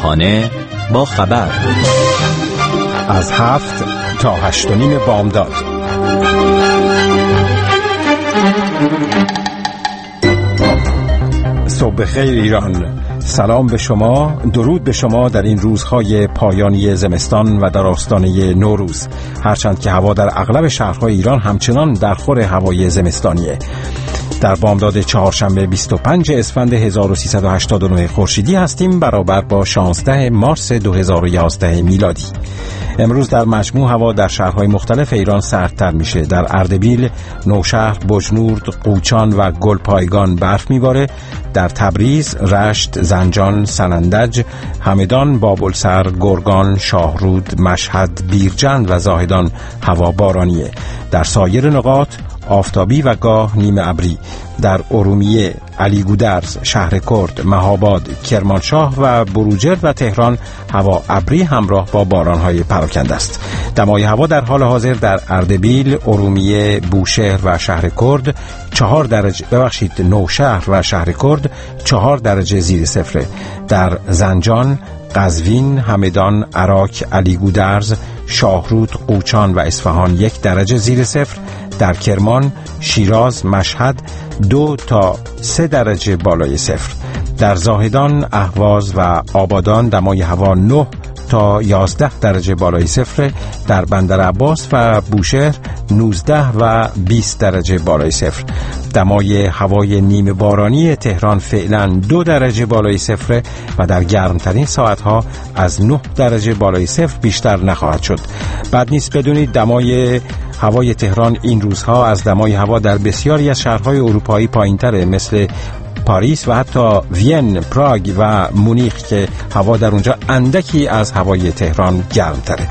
صبحانه با خبر از 7 تا 8:30 بامداد. صبح بخیر ایران. سلام به شما، درود به شما در این روزهای پایانی زمستان و در آستانه نوروز. هرچند که هوا در اغلب شهرهای ایران همچنان در خور هوای زمستانیه. در بامداد چهارشنبه 25 اسفند 1389 خورشیدی هستیم، برابر با 16 مارس 2011 میلادی. امروز در مجموع هوا در شهرهای مختلف ایران سردتر میشه. در اردبیل، نوشهر، بجنورد، قوچان و گلپایگان برف میباره. در تبریز، رشت، زنجان، سنندج، همدان، بابلسر، گرگان، شاهرود، مشهد، بیرجند و زاهدان هوا بارانیه. در سایر نقاط آفتابی و گاه نیمه ابری. در ارومیه، علیگودرز، شهرکرد، مهاباد، کرمانشاه و بروجرد و تهران هوا ابری همراه با بارانهای پراکنده است. دمای هوا در حال حاضر در اردبیل، ارومیه، بوشهر و شهرکرد 4 درجه، نوشهر و شهرکرد 4 درجه زیر صفر. در زنجان، قزوین، همدان، عراق، علیگودرز، شاهرود، قوچان و اصفهان 1 درجه زیر صفر. در کرمان، شیراز، مشهد 2 تا 3 درجه بالای صفر. در زاهدان، اهواز و آبادان دمای هوا 9 تا 11 درجه بالای صفر. در بندرعباس و بوشهر 19 و 20 درجه بالای صفر. دمای هوای نیمه بارانی تهران فعلا 2 درجه بالای صفر و در گرمترین ساعتها از 9 درجه بالای صفر بیشتر نخواهد شد. بد نیست بدونید دمای هوای تهران این روزها از دمای هوا در بسیاری از شهرهای اروپایی پایین‌تره، مثل پاریس و حتی وین، پراگ و مونیخ که هوا در اونجا اندکی از هوای تهران گرمتره.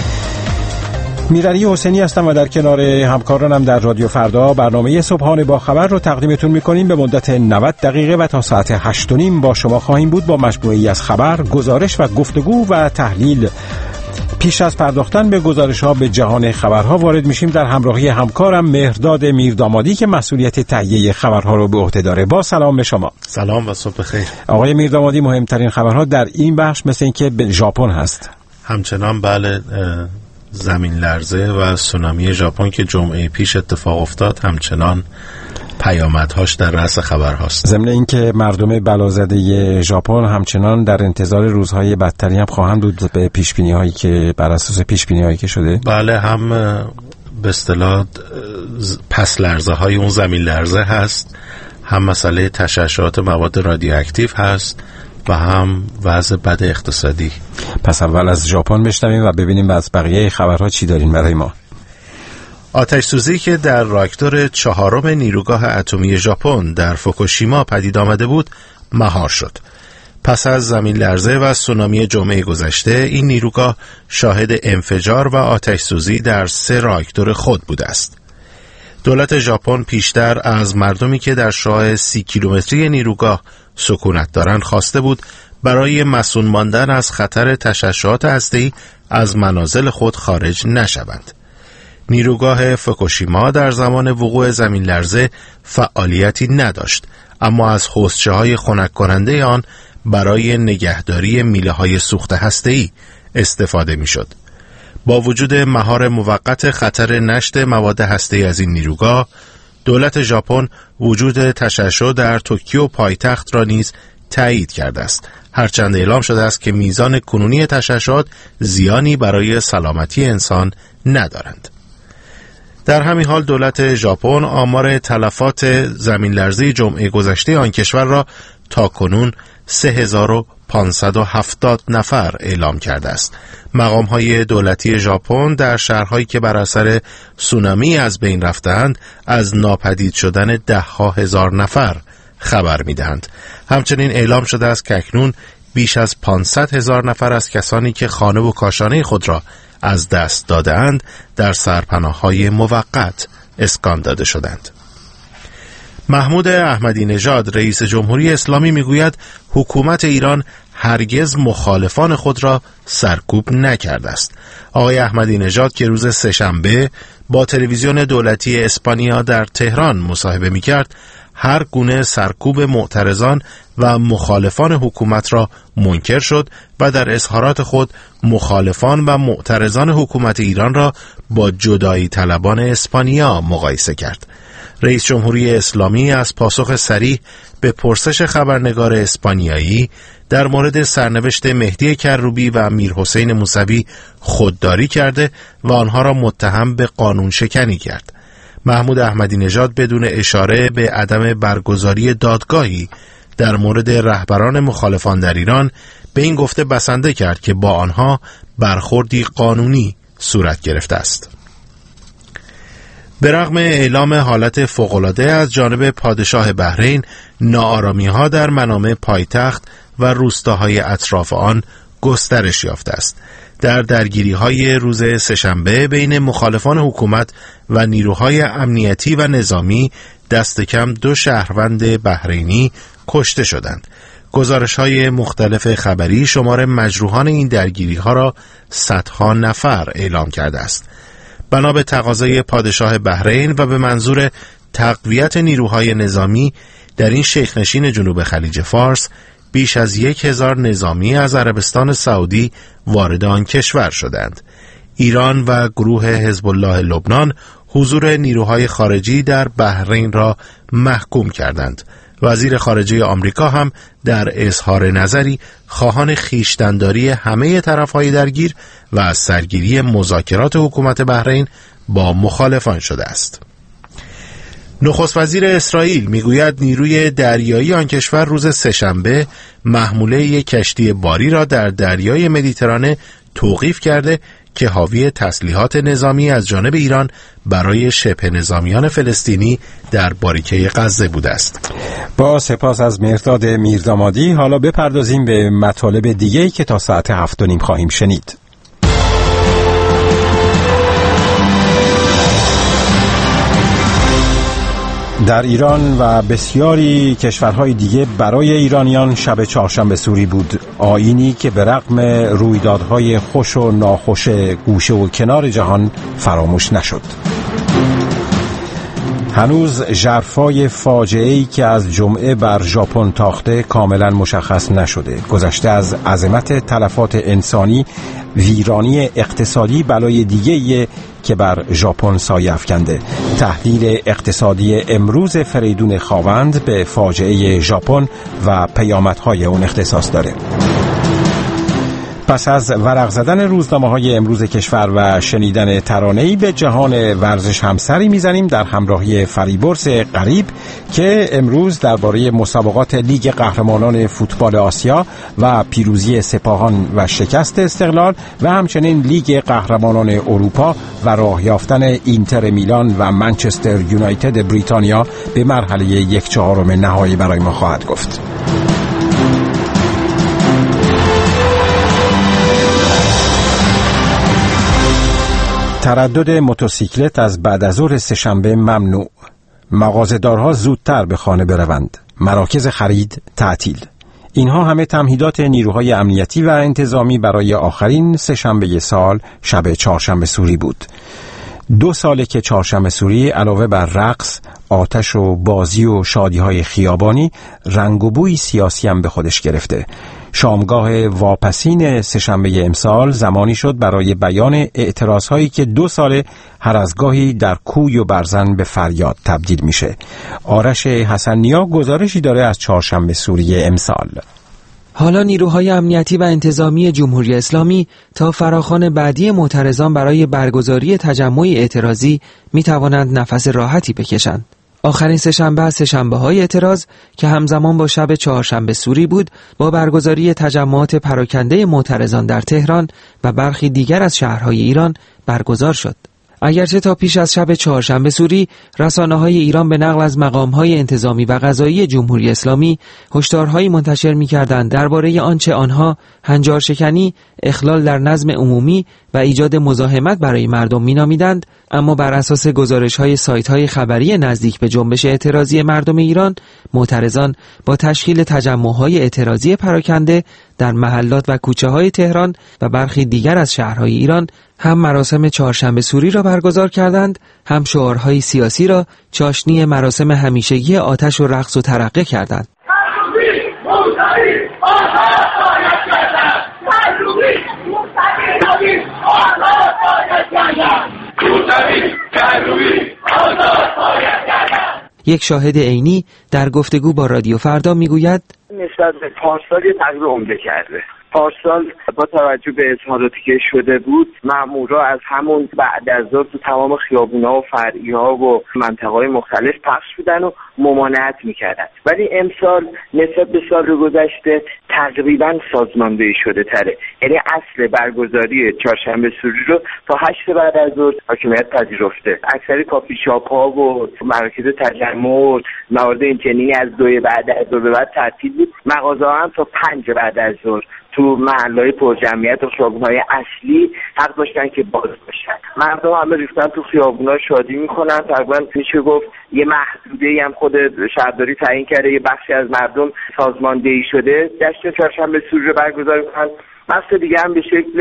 میرعلی حسینی هستم و در کنار همکارانم در رادیو فردا برنامه صبحانه با خبر رو تقدیمتون میکنیم به مدت 90 دقیقه و تا ساعت 8:30 با شما خواهیم بود با مجموعه‌ای از خبر، گزارش و گفتگو و تحلیل. پیش از پرداختن به گزارش‌ها به جهان خبرها وارد میشیم در همراهی همکارم مهرداد میردامادی که مسئولیت تهیه خبرها رو به عهده داره. با سلام به شما. سلام و صبح بخیر. آقای میردامادی، مهمترین خبرها در این بخش مثل اینکه به ژاپن هست. همچنان بله، زمین لرزه و سونامی ژاپن که جمعه پیش اتفاق افتاد همچنان پیامدهاش در رأس خبرهاست. ضمن اینکه مردم بلازده ژاپن همچنان در انتظار روزهای بدتری هم خواهند بود به پیشبینی‌هایی که بر اساس پیشبینی‌هایی که شده. بله، هم به اصطلاح پس لرزه‌های اون زمین لرزه هست، هم مسئله تشعشعات مواد رادیواکتیو هست و هم وضع بد اقتصادی. پس اول از ژاپن بشنویم و ببینیم از بقیه خبرها چی دارین برای ما. آتش سوزی که در راکتور 4 نیروگاه اتمی ژاپن در فوکوشیما پدید آمده بود مهار شد. پس از زمین لرزه و سونامی جمعه گذشته این نیروگاه شاهد انفجار و آتش سوزی در 3 راکتور خود بوده است. دولت ژاپن پیشتر از مردمی که در شعاع 30 کیلومتری نیروگاه سکونت دارند خواسته بود برای مصون ماندن از خطر تشعشعات هسته‌ای از منازل خود خارج نشوند. نیروگاه فوکوشیما در زمان وقوع زمین لرزه فعالیتی نداشت، اما از حوضچه‌های خنک کننده آن برای نگهداری میله‌های سوخت هسته‌ای استفاده می‌شد. با وجود مهار موقت خطر نشت مواد هسته‌ای از این نیروگاه، دولت ژاپن وجود تشعشع در توکیو پایتخت را نیز تایید کرده است، هرچند اعلام شده است که میزان کنونی تشعشعات زیانی برای سلامتی انسان ندارند. در همین حال دولت ژاپن آمار تلفات زمین لرزه جمعه گذشته آن کشور را تاکنون 3570 نفر اعلام کرده است. مقام‌های دولتی ژاپن در شهرهایی که بر اثر سونامی از بین رفتند از ناپدید شدن 10,000 نفر خبر می‌دهند. همچنین اعلام شده است که اکنون بیش از 500,000 نفر از کسانی که خانه و کاشانه خود را از دست دادند در سرپناه‌های موقت اسکان داده شدند. محمود احمدی نژاد رئیس جمهوری اسلامی میگوید حکومت ایران هرگز مخالفان خود را سرکوب نکرده است. آقای احمدی نژاد که روز سه‌شنبه با تلویزیون دولتی اسپانیا در تهران مصاحبه می‌کرد، هر گونه سرکوب معترضان و مخالفان حکومت را منکر شد و در اظهارات خود مخالفان و معترضان حکومت ایران را با جدایی طلبان اسپانیا مقایسه کرد. رئیس جمهوری اسلامی از پاسخ صریح به پرسش خبرنگار اسپانیایی در مورد سرنوشت مهدی کروبی و میرحسین موسوی خودداری کرده و آنها را متهم به قانون شکنی کرد. محمود احمدی نژاد بدون اشاره به عدم برگزاری دادگاهی در مورد رهبران مخالفان در ایران به این گفته بسنده کرد که با آنها برخوردی قانونی صورت گرفته است. به رغم اعلام حالت فوق‌العاده از جانب پادشاه بحرین، ناآرامی‌ها در منامع پایتخت و روستاهای اطراف آن گسترش یافته است. در درگیری‌های روز سه‌شنبه بین مخالفان حکومت و نیروهای امنیتی و نظامی دست کم 2 شهروند بحرینی کشته شدند. گزارش‌های مختلف خبری شمار مجروحان این درگیری‌ها را صدها نفر اعلام کرده است. بنا به تقاضای پادشاه بحرین و به منظور تقویت نیروهای نظامی در این شیخنشین جنوب خلیج فارس، بیش از 1000 نظامی از عربستان سعودی وارد آن کشور شدند. ایران و گروه حزب الله لبنان حضور نیروهای خارجی در بحرین را محکوم کردند. وزیر خارجه آمریکا هم در اظهار نظری خواهان خویشتن‌داری همه طرف‌های درگیر و از سرگیری مذاکرات حکومت بحرین با مخالفان شده است. نخست وزیر اسرائیل میگوید نیروی دریایی آن کشور روز سه‌شنبه محموله یک کشتی باری را در دریای مدیترانه توقیف کرده که حاوی تسلیحات نظامی از جانب ایران برای شبه نظامیان فلسطینی در باریکه غزه بوده است. با سپاس از مهرداد میردامادی، حالا بپردازیم به مطالب دیگه‌ای که تا ساعت 7:30 خواهیم شنید. در ایران و بسیاری کشورهای دیگه برای ایرانیان شب چهارشنبه سوری بود، آیینی که به رغم رویدادهای خوش و ناخوش گوشه و کنار جهان فراموش نشد. هنوز ژرفای فاجعه‌ای که از جمعه بر ژاپن تاخته کاملا مشخص نشده. گذشته از عظمت تلفات انسانی، ویرانی اقتصادی بلای دیگه‌ای که بر ژاپن سایه افکنده. تحلیل اقتصادی امروز فریدون خاوند به فاجعه ژاپن و پیامدهای اون اختصاص داره. پس از ورق زدن روزنامه‌های امروز کشور و شنیدن ترانه‌ای به جهان ورزش همسری میزنیم در همراهی فریبرز غریب که امروز درباره مسابقات لیگ قهرمانان فوتبال آسیا و پیروزی سپاهان و شکست استقلال و همچنین لیگ قهرمانان اروپا و راه یافتن اینتر میلان و منچستر یونایتد بریتانیا به مرحله 1/4 نهایی برای ما خواهد گفت. تردد موتورسیکلت از بعد از ظهر سه‌شنبه ممنوع. مغازه‌دارها زودتر به خانه بروند. مراکز خرید تعطیل. اینها همه تمهیدات نیروهای امنیتی و انتظامی برای آخرین سه‌شنبه سال شب چهارشنبه سوری بود. 2 ساله که چهارشنبه سوری علاوه بر رقص، آتش و بازی و شادی‌های خیابانی، رنگ و بوی سیاسی هم به خودش گرفته. شامگاه واپسین سه‌شنبه امسال زمانی شد برای بیان اعتراضهایی که 2 ساله هر از گاهی در کوی و برزن به فریاد تبدیل میشه. آرش حسن‌نیا گزارشی داره از چهارشنبه سوری امسال. حالا نیروهای امنیتی و انتظامی جمهوری اسلامی تا فراخوان بعدی معترضان برای برگزاری تجمع اعتراضی می توانند نفس راحتی بکشند. آخرین سه‌شنبه از سه‌شنبه‌های اعتراض که همزمان با شب چهارشنبه سوری بود، با برگزاری تجمعات پراکنده معترضان در تهران و برخی دیگر از شهرهای ایران برگزار شد. اگرچه تا پیش از شب چهارشنبه سوری رسانه‌های ایران به نقل از مقام‌های انتظامی و قضایی جمهوری اسلامی هشدارهایی منتشر می‌کردند درباره آنچه آنها هنجارشکنی، اخلال در نظم عمومی و ایجاد مزاحمت برای مردم مینامیدند، اما بر اساس گزارش‌های سایت‌های خبری نزدیک به جنبش اعتراضی مردم ایران، معترضان با تشکیل تجمع‌های اعتراضی پراکنده در محلات و کوچه‌های تهران و برخی دیگر از شهرهای ایران هم مراسم چهارشنبه سوری را برگزار کردند، هم شعارهای سیاسی را چاشنی مراسم همیشگی آتش و رقص و ترقه کردند. یک شاهد عینی در گفتگو با رادیو فردا میگوید نسبت به پارسال تغییر عمده کرده. پارسال با توجه به اظهاراتی که شده بود، مامورا از همون بعد از ظهر تو تمام خیابونا و فرعی‌ها و منطقه‌های مختلف پخش بودن و ممانعت میکردن، ولی امسال نسبت به سال گذشته تقریبا سازماندهی شده تره. یعنی اصل برگزاری چهارشنبه سوری رو تا 8 بعد از ظهر حاکمیت پذیرفته. اکثر کافی شاپ‌ها و مراکز تجمع موارد اینچنینی از 2 بعد از ظهر به بعد تعطیل بود. مغازه‌ها هم تا 5 بعد از ظهر تو محلهای پرجمعیت و خیابون‌های اصلی حق داشتن که باز باشن. مردم همه ریختن تو خیابون‌ها شادی میکنن. تقریبا میشه گفت یه محدوده‌ای هم خود شهرداری تعیین کرده، یه بخشی از مردم سازماندهی شده جشن چهارشنبه سوری رو برگزار کنن. بخش دیگه هم به شکل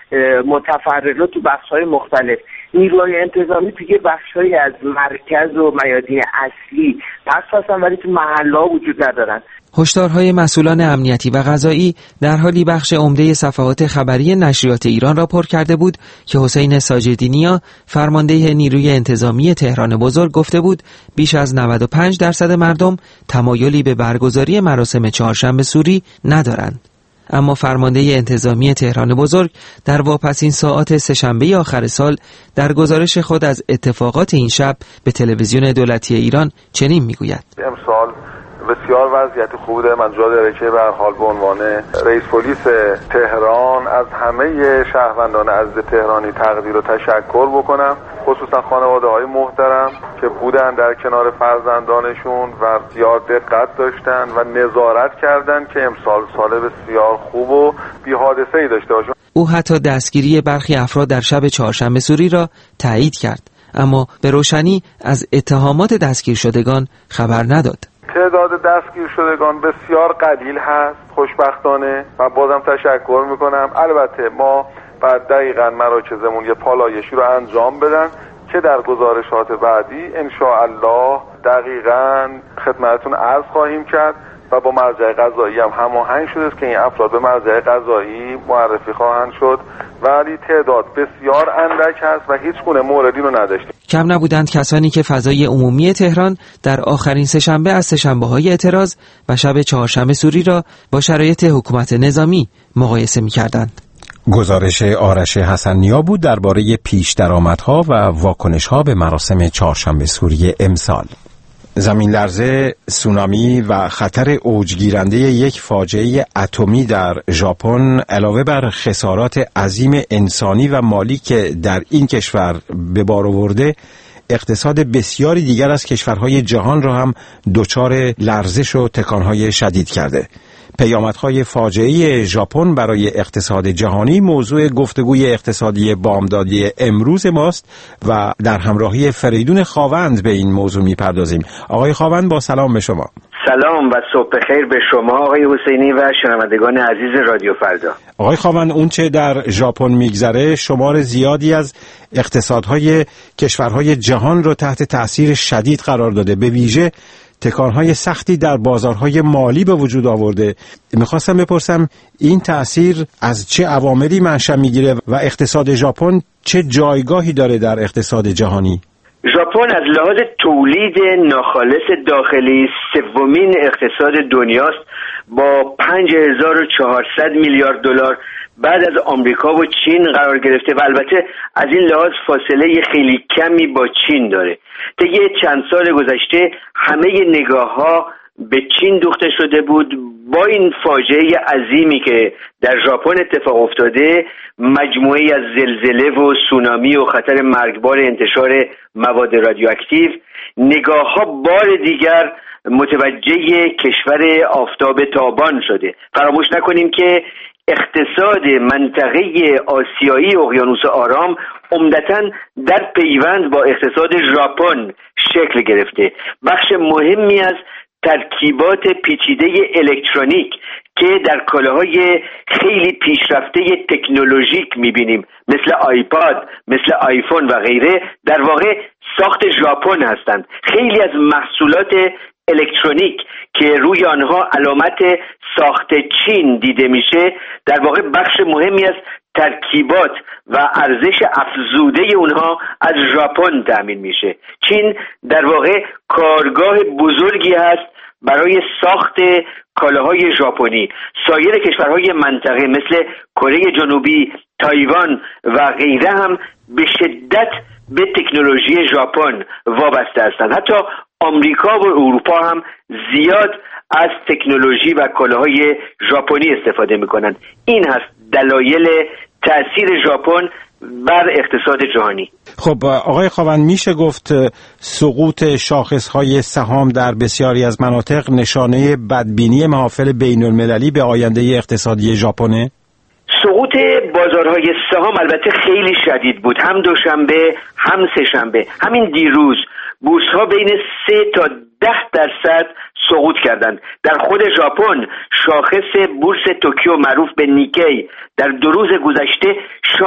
متفرقه تو بخش‌های مختلف. نیروهای انتظامی توی بخش‌هایی از مرکز و میادین اصلی پخش هستن ولی تو محله‌ها وجود ندارن. هشدارهای مسئولان امنیتی و قضایی در حالی بخش عمده صفحات خبری نشریات ایران را پر کرده بود که حسین ساجدی‌نیا، فرمانده نیروی انتظامی تهران بزرگ، گفته بود بیش از 95% مردم تمایلی به برگزاری مراسم چهارشنبه سوری ندارند. اما فرمانده انتظامی تهران بزرگ در واپسین ساعات سه‌شنبه آخر سال در گزارش خود از اتفاقات این شب به تلویزیون دولتی ایران چنین میگوید: امسال بسیار وضعیت خوبی داره. من جا داره که به هر حال به عنوان رئیس پلیس تهران از همه شهروندان عزیز تهرانی تقدیر و تشکر بکنم، خصوصا خانواده‌های محترم که بودن در کنار فرزندانشون و بسیار دقت داشتن و نظارت کردن که امسال سال بسیار خوب و بی حادثه‌ای داشته باشه. او حتی دستگیری برخی افراد در شب چهارشنبه سوری را تایید کرد، اما به روشنی از اتهامات دستگیر شدگان خبر نداد. تعداد دستگیر شدگان بسیار قلیل هست خوشبختانه و بازم تشکر میکنم. البته ما بعد دقیقاً مراکزمون یه پالایشی رو انجام بدن که در گزارشات بعدی انشاءالله دقیقاً خدمتتون عرض خواهیم کرد و با مرجع قضایی هم هماهنگ شده است که این افراد به مرجع قضایی معرفی خواهند شد، ولی تعداد بسیار اندک هست و هیچ گونه موردی رو نداشتیم. کم نبودند کسانی که فضای عمومی تهران در آخرین سه‌شنبه از سه‌شنبه‌های اعتراض و شب چهارشنبه سوری را با شرایط حکومت نظامی مقایسه می‌کردند. گزارش آرش حسن‌نیا بود درباره پیش درآمدها و واکنش‌ها به مراسم چهارشنبه سوری امسال. زمین لرزه، سونامی و خطر اوجگیرنده یک فاجعه اتمی در ژاپن علاوه بر خسارات عظیم انسانی و مالی که در این کشور به بار آورده، اقتصاد بسیاری دیگر از کشورهای جهان را هم دچار لرزش و تکانهای شدید کرده. پیامدهای فاجعه ژاپن برای اقتصاد جهانی موضوع گفتگوی اقتصادی بامدادی امروز ماست و در همراهی فریدون خاوند به این موضوع میپردازیم. آقای خاوند، با سلام به شما. سلام و صبح بخیر به شما آقای حسینی و شنوندگان عزیز رادیو فردا. آقای خاوند، اون چه در ژاپن میگذره شمار زیادی از اقتصادهای کشورهای جهان رو تحت تأثیر شدید قرار داده، به ویژه تکانهای سختی در بازارهای مالی به وجود آورده. میخواستم بپرسم این تأثیر از چه عواملی منشأ میگیره و اقتصاد ژاپن چه جایگاهی داره در اقتصاد جهانی؟ ژاپن از لحاظ تولید ناخالص داخلی سومین اقتصاد دنیاست با 5400 میلیارد دلار بعد از آمریکا و چین قرار گرفته و البته از این لحاظ فاصله خیلی کمی با چین داره. طی چند سال گذشته همه نگاه‌ها به چین دوخته شده بود. با این فاجعه عظیمی که در ژاپن اتفاق افتاده، مجموعه‌ای از زلزله و سونامی و خطر مرگبار انتشار مواد رادیواکتیو، نگاه‌ها بار دیگر متوجه کشور آفتاب تابان شده. فراموش نکنیم که اقتصاد منطقه آسیایی اقیانوس آرام عمدتاً در پیوند با اقتصاد ژاپن شکل گرفته. بخش مهمی از ترکیبات پیچیده الکترونیک که در کالاهای خیلی پیشرفته تکنولوژیک می‌بینیم، مثل آیپاد، مثل آیفون و غیره، در واقع ساخت ژاپن هستند. خیلی از محصولات الکترونیک که روی آنها علامت ساخت چین دیده میشه، در واقع بخش مهمی از ترکیبات و ارزش افزوده اونها از ژاپن تامین میشه. چین در واقع کارگاه بزرگی هست برای ساخت کالاهای ژاپنی. سایر کشورهای منطقه مثل کره جنوبی، تایوان و غیره هم به شدت به تکنولوژی ژاپن وابسته هستند. حتی آمریکا و اروپا هم زیاد از تکنولوژی و کالاهای ژاپنی استفاده میکنند. این هست دلایل تأثیر ژاپن بر اقتصاد جهانی. خب آقای خاوند، میشه گفت سقوط شاخصهای سهام در بسیاری از مناطق نشانه بدبینی محافل بین المللی به آینده اقتصادی ژاپنه؟ سقوط بازارهای سهام البته خیلی شدید بود، هم دوشنبه هم سه‌شنبه. همین دیروز بورس‌ها بین 3 تا 10% سقوط کردند. در خود ژاپن شاخص بورس توکیو معروف به نیکی در 2 روز گذشته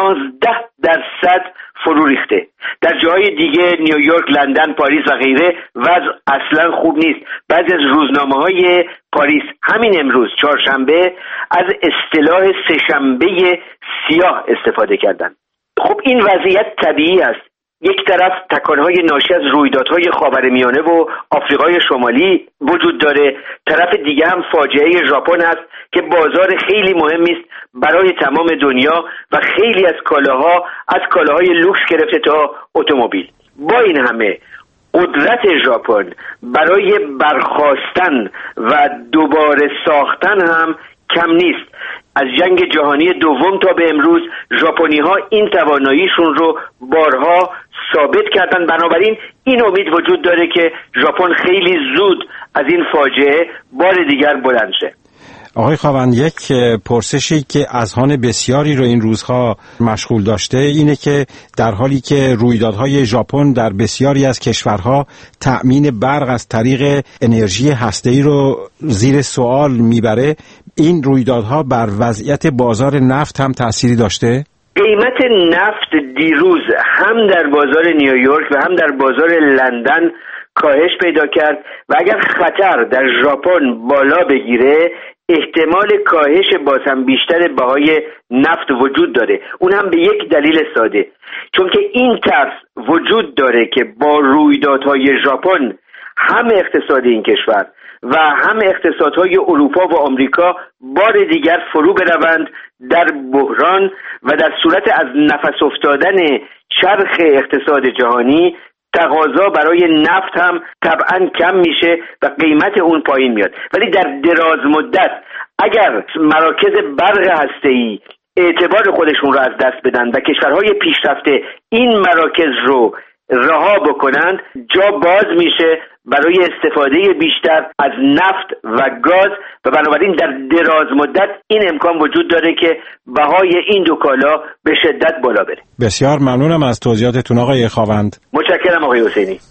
16% فرو ریخته. در جاهای دیگه نیویورک، لندن، پاریس و غیره وضع اصلا خوب نیست. بعضی از روزنامه‌های پاریس همین امروز چهارشنبه از اصطلاح سه‌شنبه سیاه استفاده کردند. خب این وضعیت طبیعی است. یک طرف تکانهای ناشی از رویدادهای خاورمیانه و آفریقای شمالی وجود داره، طرف دیگه هم فاجعه ژاپن است که بازار خیلی مهمی است برای تمام دنیا و خیلی از کالاها، از کالاهای لوکس گرفته تا اتومبیل. با این همه قدرت ژاپن برای برخاستن و دوباره ساختن هم کم نیست. از جنگ جهانی دوم تا به امروز ژاپنی‌ها این تواناییشون رو بارها ثابت کردن. بنابراین این امید وجود داره که ژاپن خیلی زود از این فاجعه بار دیگر بلند شه. آقای خاوند، یک پرسشی که اذهان بسیاری رو این روزها مشغول داشته اینه که در حالی که رویدادهای ژاپن در بسیاری از کشورها تأمین برق از طریق انرژی هسته‌ای رو زیر سوال میبره، این رویدادها بر وضعیت بازار نفت هم تأثیری داشته؟ قیمت نفت دیروز هم در بازار نیویورک و هم در بازار لندن کاهش پیدا کرد و اگر خطر در ژاپن بالا بگیره احتمال کاهش باز هم بیشتر بهای نفت وجود داره. اون هم به یک دلیل ساده، چون که این ترس وجود داره که با رویدادهای ژاپن هم اقتصاد این کشور و هم اقتصادهای اروپا و آمریکا بار دیگر فرو بروند در بحران و در صورت از نفس افتادن چرخ اقتصاد جهانی تقاضا برای نفت هم طبعا کم میشه و قیمت اون پایین میاد. ولی در دراز مدت اگر مراکز برق هسته‌ای اعتبار خودشون رو از دست بدن و کشورهای پیشرفته این مراکز رو رها بکنند، جا باز میشه برای استفاده بیشتر از نفت و گاز و بنابراین در دراز مدت این امکان وجود داره که بهای این دو کالا به شدت بالا بره. بسیار ممنونم از توضیحاتتون آقای خاوند. متشکرم آقای حسینی.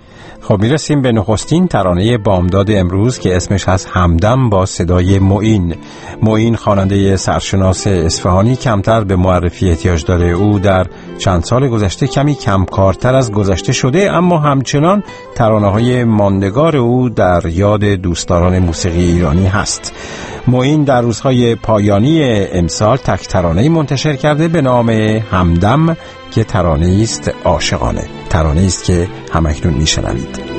خب میرسیم به نخستین ترانه بامداد امروز که اسمش از همدم با صدای معین. معین خواننده سرشناس اصفهانی کمتر به معرفی احتیاج داره. او در چند سال گذشته کمی کمکارتر از گذشته شده، اما همچنان ترانه‌های ماندگار او در یاد دوستداران موسیقی ایرانی هست. معین در روزهای پایانی امسال تک ترانه‌ای منتشر کرده به نام همدم که ترانه‌ای است عاشقانه، ترانه‌ای است که همکنون میشنوید.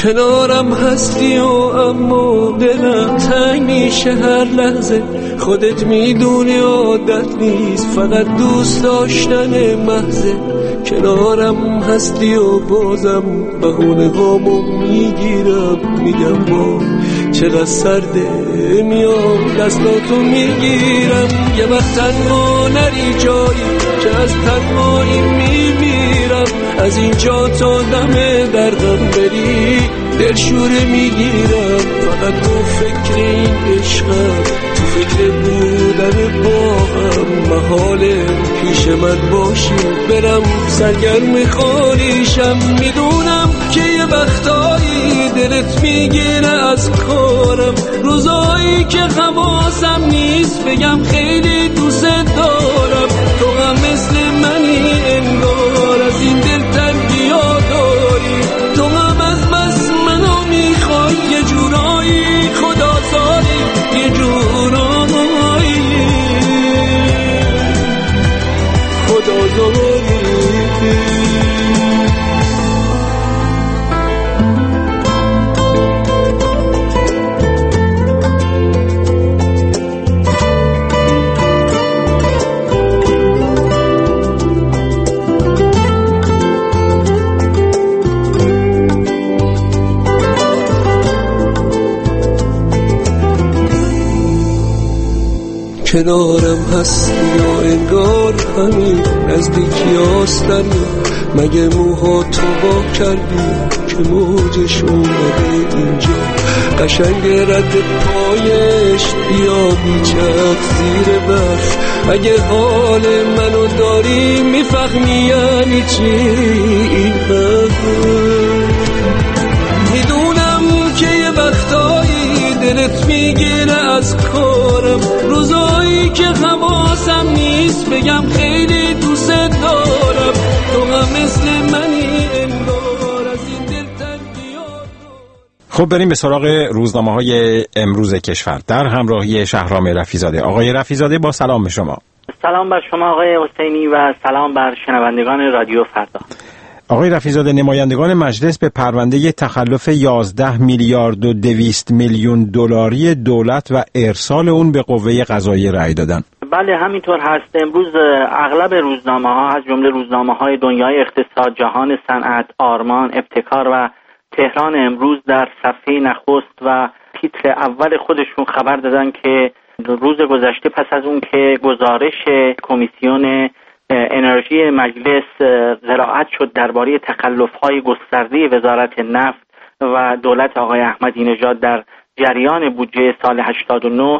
کنارم هستی و اما دلم تنگ میشه هر لحظه. خودت میدونی عادت نیست، فقط دوست داشتن محضه. کنارم هستی و بازم بهونه هامو میگیرم، میگم با چقدر سرده، میام دستاتو میگیرم. یه وقت تنها نری جایی که از تنهایی میمیرم. از اینجا تا دم درغم بری دلشوره میگیرم. فقط تو فکر این عشقم، تو فکر بودن با هم. محاله پیش من باشی برم سرگرم خالیشم. میدونم که یه وقتایی دلت میگیره از کارم، روزایی که حواسم نیست بگم خیلی دوست دارم. تو هم مثل منی انگار، از این دل تنگیا داری. تو هم از بس منو میخوای، یه جورایی خدا زاری، یه جورایی خدا زاری. کنارم هستی و انگار همین نزدیکی هستن. مگه موها تو با کردی که موجش اومده اینجا؟ قشنگ رد پایش بیا بیچت زیر برف. اگه حال منو داری میفهمی یعنی چی این میدونم که یه وقتایی دلت میگیره از کارم، روزایی که حواسم نیست بگم خیلی دوست دارم. تو هم مثل منی انگار، از این دل تنگیات. خب بریم به سراغ روزنامه‌های امروز کشور در همراهی شهرام رفیزاده. آقای رفیزاده با سلام به شما. سلام بر شما آقای حسینی و سلام بر شنوندگان رادیو فردا. آقای رفیزاده، نمایندگان مجلس به پرونده تخلف 11 میلیارد و 200 میلیون دلاری دولت و ارسال اون به قوه قضاییه رأی دادن. بله همینطور هست. امروز اغلب روزنامه‌ها از جمله روزنامه‌های دنیای اقتصاد، جهان صنعت، آرمان، ابتکار و تهران امروز در صفحه نخست و تیتر اول خودشون خبر دادن که روز گذشته پس از اون که گزارش کمیسیون انرژی مجلس قرائت شد درباره تخلف‌های گسترده وزارت نفت و دولت آقای احمدی نژاد در جریان بودجه سال 89،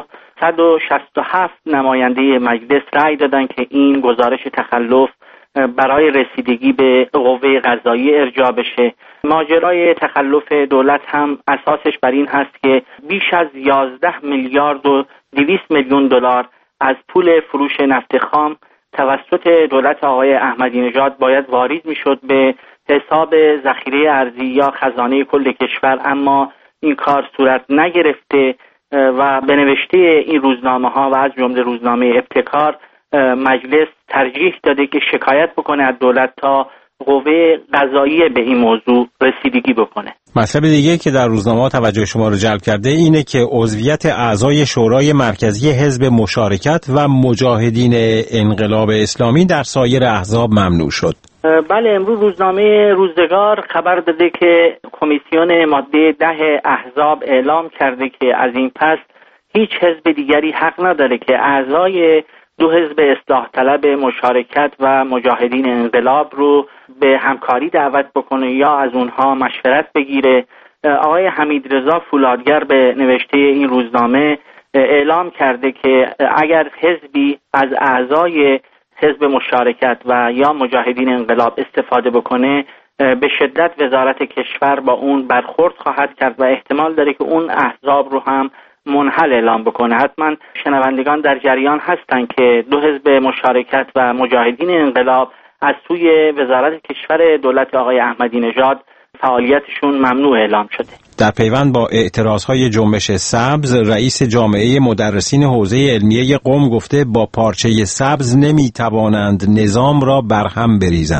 167 نماینده مجلس رأی دادند که این گزارش تخلف برای رسیدگی به قوه قضاییه ارجاع بشه. ماجرای تخلف دولت هم اساسش بر این هست که بیش از 11 میلیارد و 200 میلیون دلار از پول فروش نفت خام توسط دولت آقای احمدی نژاد باید واریز میشد به حساب ذخیره ارزی یا خزانه کل کشور، اما این کار صورت نگرفته و به نوشته این روزنامه‌ها و از جمله روزنامه ابتکار مجلس ترجیح داده که شکایت بکنه از دولت تا قوه قضاییه به این موضوع رسیدگی بکنه. مطلب دیگه که در روزنامه‌ها توجه شما رو جلب کرده اینه که عضویت اعضای شورای مرکزی حزب مشارکت و مجاهدین انقلاب اسلامی در سایر احزاب ممنوع شد. بله امروز روزنامه روزگار خبر داده که کمیسیون ماده 10 احزاب اعلام کرده که از این پس هیچ حزب دیگری حق نداره که اعضای دو حزب اصلاح طلب مشارکت و مجاهدین انقلاب رو به همکاری دعوت بکنه یا از اونها مشورت بگیره. آقای حمیدرضا فولادگر به نوشته این روزنامه اعلام کرده که اگر حزبی از اعضای حزب مشارکت و یا مجاهدین انقلاب استفاده بکنه به شدت وزارت کشور با اون برخورد خواهد کرد و احتمال داره که اون احزاب رو هم منحل اعلام بکنه. حتما شنوندگان در جریان هستن که دو حزب مشارکت و مجاهدین انقلاب از سوی وزارت کشور دولت آقای احمدی نژاد فعالیتشون ممنوع اعلام شده. در پیوند با اعتراضهای جنبش سبز، رئیس جامعه مدرسین حوزه علمیه قم گفته با پارچه سبز نمیتوانند نظام را برهم بریزند.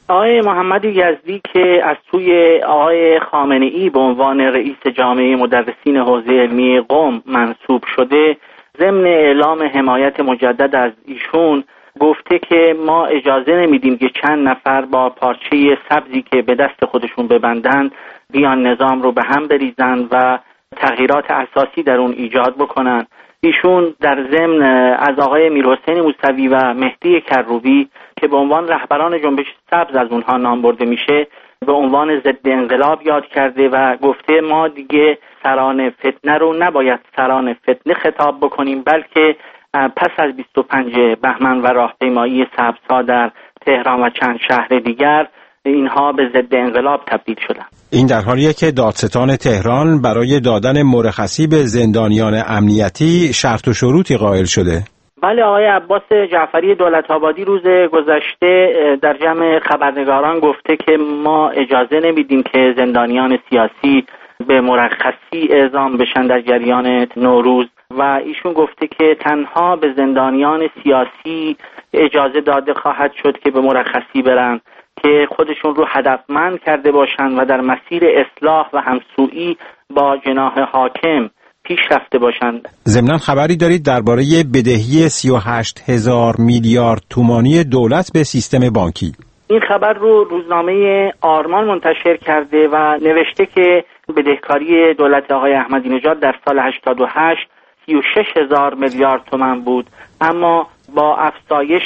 آقای محمد یزدی که از سوی آقای خامنه‌ای به عنوان رئیس جامعه مدرسین حوزه علمی قم منصوب شده، ضمن اعلام حمایت مجدد از ایشون گفته که ما اجازه نمیدیم که چند نفر با پارچه سبزی که به دست خودشون ببندند بیان نظام رو به هم بریزن و تغییرات اساسی در اون ایجاد بکنن. ایشون در ضمن از آقای میرحسین موسوی و مهدی کروبی که به عنوان رهبران جنبش سبز از اونها نام برده میشه به عنوان ضد انقلاب یاد کرده و گفته ما دیگه سران فتنه رو نباید سران فتنه خطاب بکنیم، بلکه پس از 25 بهمن و راهپیمایی سبزها در تهران و چند شهر دیگر اینها به ضد انقلاب تبدیل شدن. این در حالیه که دادستان تهران برای دادن مرخصی به زندانیان امنیتی شرط و شروطی قائل شده. بله، آقای عباس جعفری دولت‌آبادی روز گذشته در جمع خبرنگاران گفته که ما اجازه نمیدیم که زندانیان سیاسی به مرخصی اعزام بشن در جریان نوروز و ایشون گفته که تنها به زندانیان سیاسی اجازه داده خواهد شد که به مرخصی برن که خودشون رو هدفمند کرده باشن و در مسیر اصلاح و همسویی با جناح حاکم پیش رفته باشند. ضمناً خبری دارید درباره بدهی 38,000 میلیارد تومانی دولت به سیستم بانکی. این خبر رو روزنامه آرمان منتشر کرده و نوشته که بدهکاری دولت آقای احمدی نژاد در سال 88 36,000 میلیارد تومان بود، اما با افزایش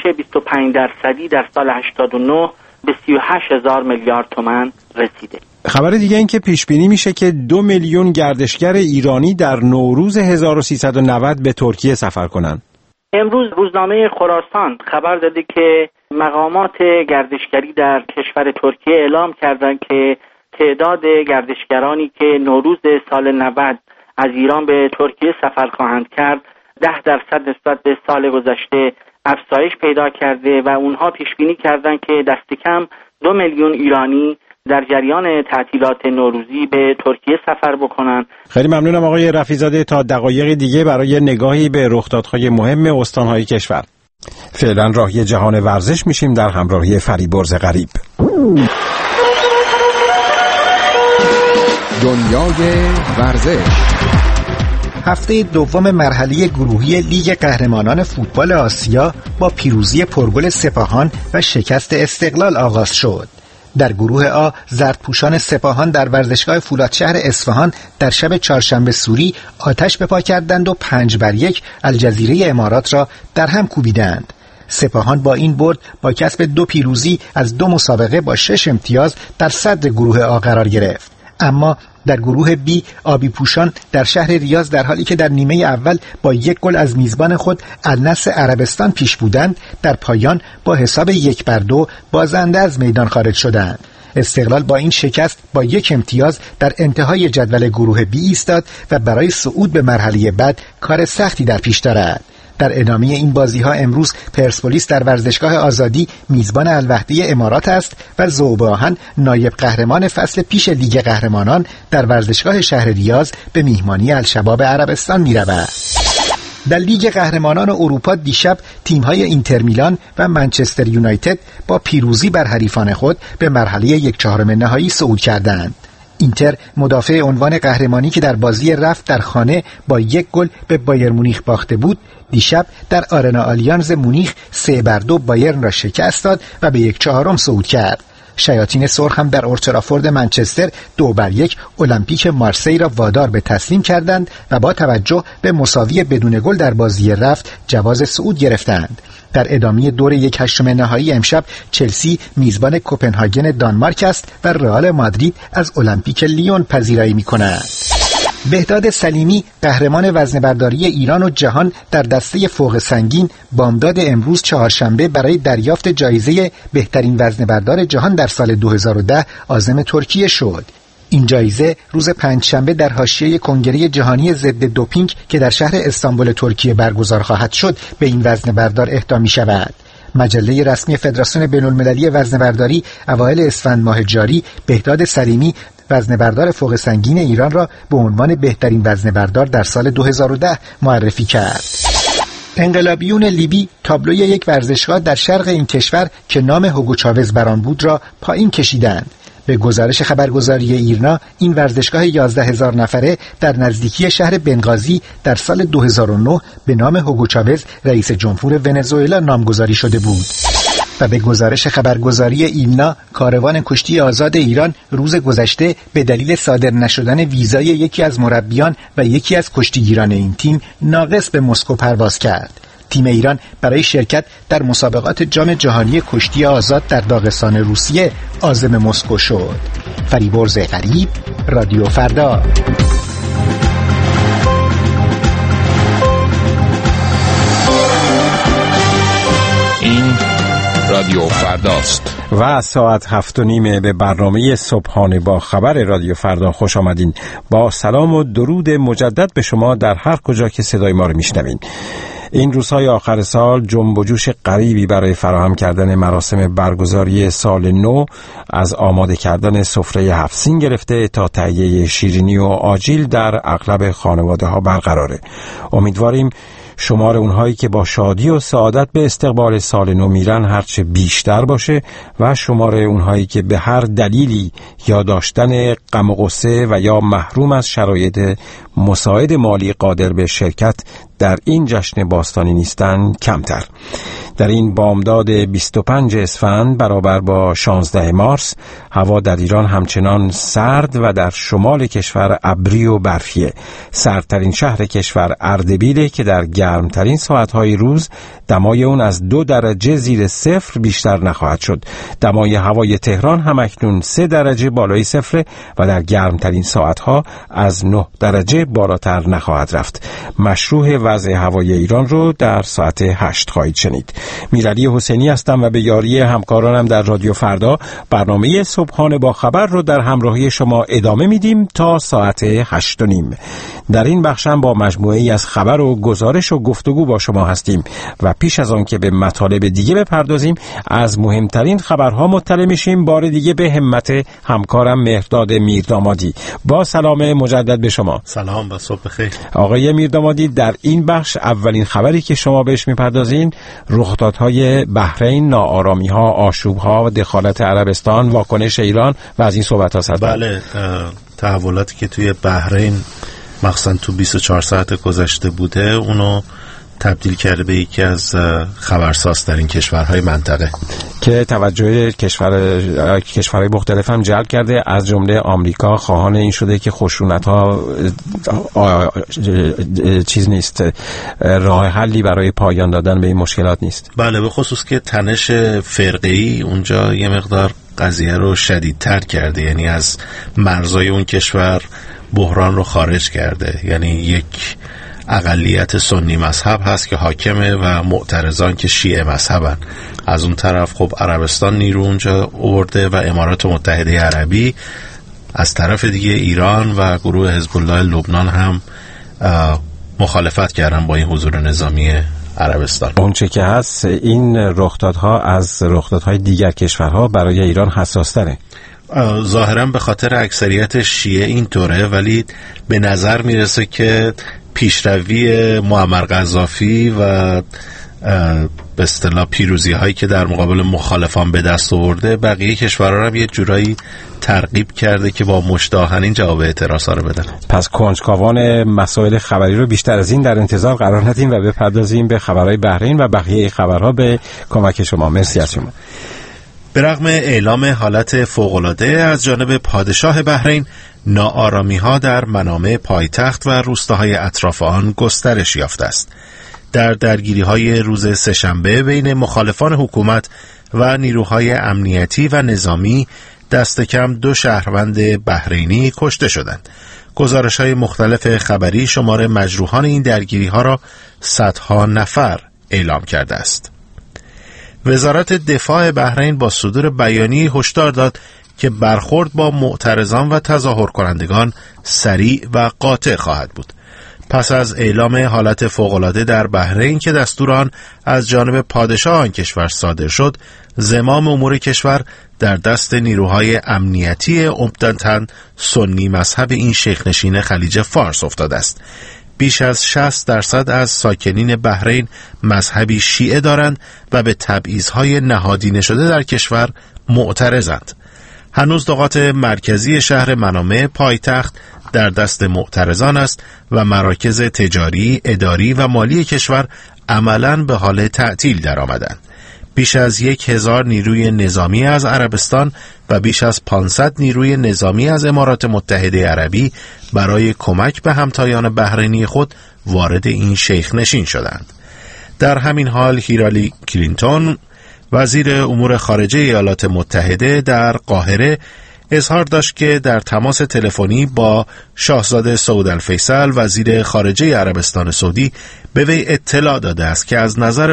25% در سال 89 به 38,000 میلیارد تومان رسیده. خبر دیگه این که پیش بینی میشه که 2 میلیون گردشگر ایرانی در نوروز 1390 به ترکیه سفر کنند. امروز روزنامه خراسان خبر داده که مقامات گردشگری در کشور ترکیه اعلام کردند که تعداد گردشگرانی که نوروز سال 90 از ایران به ترکیه سفر خواهند کرد 10% نسبت به سال گذشته افزایش پیدا کرده و اونها پیش بینی کردند که دست کم 2 میلیون ایرانی در جریان تعطیلات نوروزی به ترکیه سفر بکنن. خیلی ممنونم آقای رفیع‌زاده. تا دقایق دیگه برای نگاهی به رخدادهای مهم استانهای کشور. فعلا راهی جهان ورزش میشیم در همراهی فریبرز غریب. دنیای ورزش. هفته دوم مرحله گروهی لیگ قهرمانان فوتبال آسیا با پیروزی پرگل سپاهان و شکست استقلال آغاز شد. در گروه آ زردپوشان سپاهان در ورزشگاه فولادشهر اصفهان در شب چهارشنبه سوری آتش به پا کردند و 5-1 الجزیره امارات را در هم کوبیدند. سپاهان با این برد با کسب 2 پیروزی از 2 مسابقه با 6 امتیاز در صدر گروه آ قرار گرفت. اما در گروه بی آبی پوشان در شهر ریاض در حالی که در نیمه اول با 1 گل از میزبان خود النصر عربستان پیش بودند، در پایان با حساب 1-2 بازنده از میدان خارج شدند. استقلال با این شکست با 1 امتیاز در انتهای جدول گروه بی ایستاد و برای صعود به مرحله بعد کار سختی در پیش دارد. در ادامه این بازی‌ها امروز پرسپولیس در ورزشگاه آزادی میزبان الوحده امارات است و ذوب‌آهن نایب قهرمان فصل پیش لیگ قهرمانان در ورزشگاه شهر ریاض به میهمانی الشباب عربستان می‌رود. در لیگ قهرمانان اروپا دیشب تیم‌های اینتر میلان و منچستر یونایتد با پیروزی بر حریفان خود به مرحله 1/4 نهایی صعود کردند. اینتر مدافع عنوان قهرمانی که در بازی رفت در خانه با 1 گل به بایر مونیخ باخته بود، دیشب در آرنا آلیانز مونیخ 3-2 بایرن را شکست داد و به 1/4 صعود کرد. شیاطین سرخ هم در اولترافورد منچستر 2-1 المپیک مارسی را وادار به تسلیم کردند و با توجه به مساوی بدون گل در بازی رفت جواز صعود گرفتند. در ادامه دور 1/8 نهایی امشب چلسی میزبان کوپنهاگن دانمارک است و رئال مادرید از المپیک لیون پذیرایی می‌کند. بهداد سلیمی قهرمان وزنه‌برداری ایران و جهان در دسته فوق سنگین بامداد امروز چهارشنبه برای دریافت جایزه بهترین وزنه‌بردار جهان در سال 2010 عازم ترکیه شد. این جایزه روز پنجشنبه در حاشیه کنگره جهانی ضد دوپینگ که در شهر استانبول ترکیه برگزار خواهد شد به این وزنه‌بردار اهدا می‌شود. مجله رسمی فدراسیون بین‌المللی وزنه‌برداری اوایل اسفند ماه جاری بهداد سلیمی وزنه‌بردار فوق سنگین ایران را به عنوان بهترین وزنه‌بردار در سال 2010 معرفی کرد. انقلابیون لیبی تابلوی یک ورزشگاه در شرق این کشور که نام هوگو چاوز بر آن بود را پایین کشیدند. به گزارش خبرگزاری ایرنا، این ورزشگاه 11,000 نفره در نزدیکی شهر بنغازی در سال 2009 به نام هوگو چاوز رئیس جمهور ونزوئلا نامگذاری شده بود. و به گزارش خبرگزاری ایلنا، کاروان کشتی آزاد ایران روز گذشته به دلیل صادر نشدن ویزای یکی از مربیان و یکی از کشتیگیران این تیم ناقص به مسکو پرواز کرد. تیم ایران برای شرکت در مسابقات جام جهانی کشتی آزاد در داغستان روسیه عازم مسکو شد. فریبرز غریب، رادیو فردا. این رادیو فرداست و ساعت 7:30 به برنامه صبحانه با خبر رادیو فردا خوش آمدین. با سلام و درود مجدد به شما در هر کجا که صدای ما رو میشنوین. این روزهای آخر سال جنب و جوش غریبی برای فراهم کردن مراسم برگزاری سال نو، از آماده کردن سفره 7 سین گرفته تا تهیه شیرینی و آجیل در اغلب خانواده ها برقراره. امیدواریم شمار اونهایی که با شادی و سعادت به استقبال سال نو میرن هرچه بیشتر باشه و شمار اونهایی که به هر دلیلی یا داشتن غم و غصه و یا محروم از شرایط مساعد مالی قادر به شرکت در این جشن باستانی نیستن کمتر. در این بامداد 25 اسفند برابر با 16 مارس هوا در ایران همچنان سرد و در شمال کشور ابری و برفیه. سردترین شهر کشور اردبیله که در گرمترین ساعتهای روز دمای اون از 2 درجه زیر صفر بیشتر نخواهد شد. دمای هوای تهران هم اکنون 3 درجه بالای صفر و در گرمترین ساعتها از 9 درجه بالاتر نخواهد رفت. مشروع وضع هوای ایران رو در ساعت 8 خواهید شنید. میرعلی حسینی هستم و به یاری همکارانم در رادیو فردا برنامه صبحانه با خبر رو در همراهی شما ادامه میدیم تا ساعت 8:30. در این بخشم با مجموعه‌ای از خبر و گزارش و گفتگو با شما هستیم و پیش از آن که به مطالب دیگه بپردازیم از مهمترین خبرها مطلع میشیم. بار دیگه به همت همکارم مهرداد میردامادی. با سلام مجدد به شما. سلام و صبح بخیر. آقای میردامادی، در این بخش اولین خبری که شما بهش میپردازین رخدادهای بحرین، ناآرامی‌ها، آشوب‌ها و دخالت عربستان، واکنش ایران و از این صحبت هست. بله، تحولاتی که توی بحرین مخصوصا تو 24 ساعت گذشته بوده اونو تبدیل کرده به یکی از خبرساز در این کشورهای منطقه که توجه کشورهای مختلف هم جلب کرده، از جمله آمریکا خواهان این شده که خشونت‌ها چیز نیست، راه حلی برای پایان دادن به این مشکلات نیست. بله، به خصوص که تنش فرقه‌ای اونجا یه مقدار قضیه رو شدیدتر کرده، یعنی از مرزهای اون کشور بحران رو خارج کرده. یعنی یک اقلیت سنی مذهب هست که حاکمه و معترضان که شیعه مذهبن. از اون طرف خب عربستان نیرو اونجا آورده و امارات متحده عربی، از طرف دیگه ایران و گروه حزب الله لبنان هم مخالفت کردن با این حضور نظامی عربستان. اون چه که هست این رخدادها از رخدادهای دیگر کشورها برای ایران حساس‌تره. ظاهراً به خاطر اکثریت شیعه اینطوره، ولی به نظر میرسه که پیشروی معمر قذافی و به اصطلاح پیروزی هایی که در مقابل مخالفان به دست آورده بقیه کشورها هم یه جورایی ترغیب کرده که با مشتاقانه جواب اعتراضا رو بدن. پس کنجکاوان مسائل خبری رو بیشتر از این در انتظار قرار ندیم و بپردازیم به خبرهای بحرین و بقیه خبرها به کمک شما. مرسی از شما. به رغم اعلام حالت فوق‌العاده از جانب پادشاه بحرین، ناآرامی‌ها در منامع پایتخت و روستاهای اطراف آن گسترش یافته است. در درگیری‌های روز سه‌شنبه بین مخالفان حکومت و نیروهای امنیتی و نظامی دست کم 2 شهروند بحرینی کشته شدند. گزارش‌های مختلف خبری شمار مجروحان این درگیری‌ها را صدها نفر اعلام کرده است. وزارت دفاع بحرین با صدور بیانیه هشدار داد که برخورد با معترضان و تظاهر کنندگان سریع و قاطع خواهد بود. پس از اعلام حالت فوق‌العاده در بحرین که دستور آن از جانب پادشاه آن کشور صادر شد، زمام امور کشور در دست نیروهای امنیتی عمدتاً سنی مذهب این شیخ نشین خلیج فارس افتاده است. بیش از 60% از ساکنین بحرین مذهبی شیعه دارند و به تبعیض‌های نهادینه شده در کشور معترضند. هنوز نقاط مرکزی شهر منامه پایتخت در دست معترضان است و مراکز تجاری، اداری و مالی کشور عملاً به حال تعطیل درآمدند. بیش از 1000 نیروی نظامی از عربستان و بیش از 500 نیروی نظامی از امارات متحده عربی برای کمک به همتایان بحرینی خود وارد این شیخ نشین شدند. در همین حال هیلاری کلینتون وزیر امور خارجه ایالات متحده در قاهره اظهار داشت که در تماس تلفنی با شاهزاده سعود الفیصل وزیر خارجه عربستان سعودی به وی اطلاع داده است که از نظر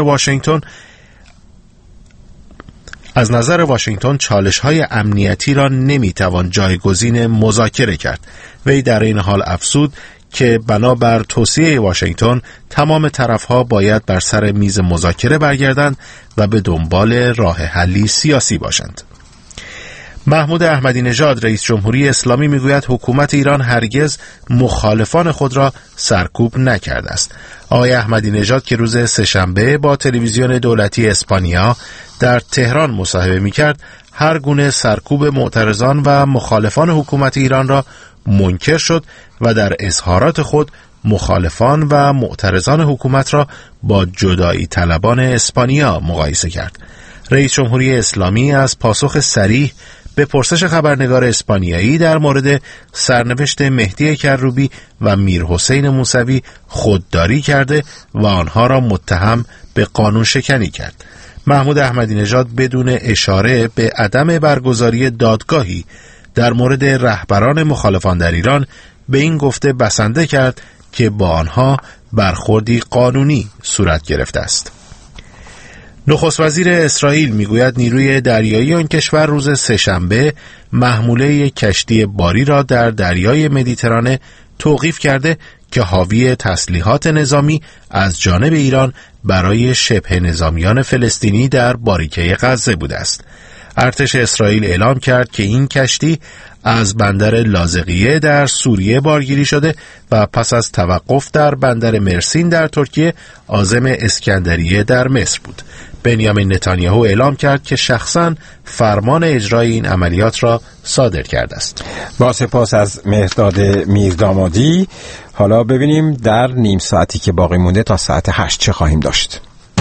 واشنگتن چالش‌های امنیتی را نمی‌توان جایگزین مذاکره کرد. وی در این حال افزود که بنابر توصیه واشنگتن تمام طرف‌ها باید بر سر میز مذاکره برگردند و به دنبال راه حلی سیاسی باشند. محمود احمدی نژاد رئیس جمهوری اسلامی میگوید حکومت ایران هرگز مخالفان خود را سرکوب نکرده است. آقای احمدی نژاد که روز سه‌شنبه با تلویزیون دولتی اسپانیا در تهران مصاحبه میکرد، هر گونه سرکوب معترضان و مخالفان حکومت ایران را منکر شد و در اظهارات خود مخالفان و معترضان حکومت را با جدایی طلبان اسپانیا مقایسه کرد. رئیس جمهوری اسلامی از پاسخ صریح به پرسش خبرنگار اسپانیایی در مورد سرنوشت مهدی کروبی و میرحسین موسوی خودداری کرده و آنها را متهم به قانون شکنی کرد. محمود احمدی نژاد بدون اشاره به عدم برگزاری دادگاهی در مورد رهبران مخالفان در ایران به این گفته بسنده کرد که با آنها برخوردی قانونی صورت گرفته است. نخست وزیر اسرائیل میگوید نیروی دریایی آن کشور روز سه‌شنبه محموله کشتی باری را در دریای مدیترانه توقیف کرده که حاوی تسلیحات نظامی از جانب ایران برای شبه نظامیان فلسطینی در باریکه غزه بوده است. ارتش اسرائیل اعلام کرد که این کشتی از بندر لاذقیه در سوریه بارگیری شده و پس از توقف در بندر مرسین در ترکیه عازم اسکندریه در مصر بود. بنیامین نتانیاهو اعلام کرد که شخصاً فرمان اجرای این عملیات را صادر کرده است. با سپاس از مهرداد میردامادی. حالا ببینیم در نیم ساعتی که باقی مونده تا ساعت 8 چه خواهیم داشت.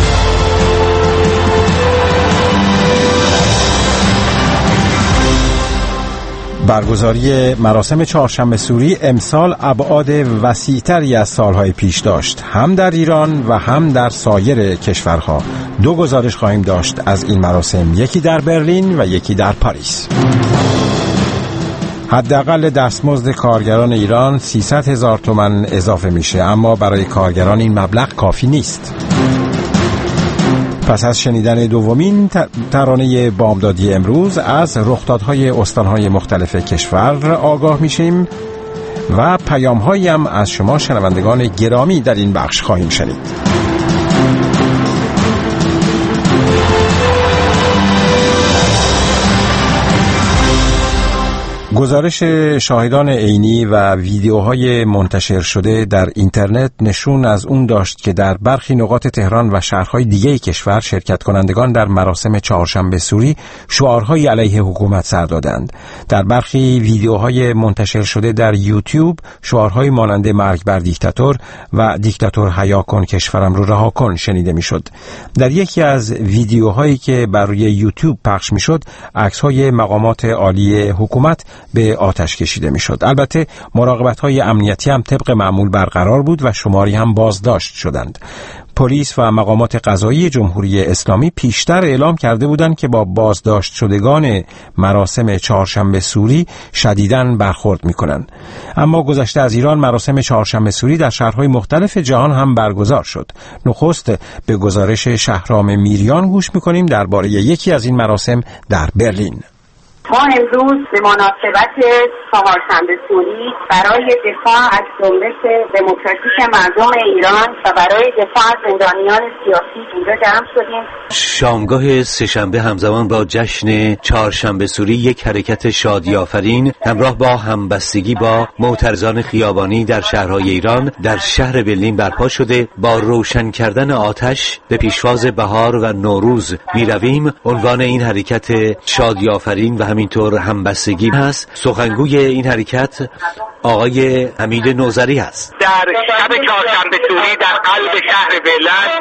برگزاری مراسم چهارشنبه سوری امسال ابعاد وسیع‌تری از سالهای پیش داشت، هم در ایران و هم در سایر کشورها. 2 گزارش خواهیم داشت از این مراسم، یکی در برلین و یکی در پاریس. حداقل دستمزد کارگران ایران 300,000 تومان اضافه میشه، اما برای کارگران این مبلغ کافی نیست. پس از شنیدن دومین ترانه بامدادی امروز از رخدادهای استانهای مختلف کشور آگاه میشیم و پیام‌هایی هم از شما شنوندگان گرامی در این بخش خواهیم شنید. گزارش شاهدان عینی و ویدیوهای منتشر شده در اینترنت نشون از اون داشت که در برخی نقاط تهران و شهرهای دیگه کشور شرکت کنندگان در مراسم چهارشنبه سوری شعارهای علیه حکومت سر دادند. در برخی ویدیوهای منتشر شده در یوتیوب شعارهای مانند مرگ بر دیکتاتور و دیکتاتور حیا کن کشورم رو رها کن شنیده میشد. در یکی از ویدیوهایی که بر روی یوتیوب پخش میشد عکس‌های مقامات عالی حکومت به آتش کشیده میشد. البته مراقبت‌های امنیتی هم طبق معمول برقرار بود و شماری هم بازداشت شدند. پلیس و مقامات قضایی جمهوری اسلامی پیشتر اعلام کرده بودند که با بازداشت شدگان مراسم چهارشنبه سوری شدیداً برخورد میکنند. اما گذشته از ایران مراسم چهارشنبه سوری در شهرهای مختلف جهان هم برگزار شد. نخست به گزارش شهرام میریان گوش میکنیم درباره یکی از این مراسم در برلین. ما امروز به مناسبت چهارشنبه سوری برای دفاع از جنبش دموکراتیک مردم ایران و برای دفاع از زندانیان سیاسی اینجا جمع شدیم. شامگاه سه‌شنبه همزمان با جشن چهارشنبه سوری یک حرکت شادی‌آفرین همراه با همبستگی با معترضان خیابانی در شهرهای ایران در شهر برلین برپا شده. با روشن کردن آتش به پیشواز بهار و نوروز می‌رویم. عنوان این حرکت شادی‌آفرین و همینطور همبستگی هست. سخنگوی این حرکت آقای حمید نوذری هست. در شب چهارشنبه سوری در قلب شهر برلین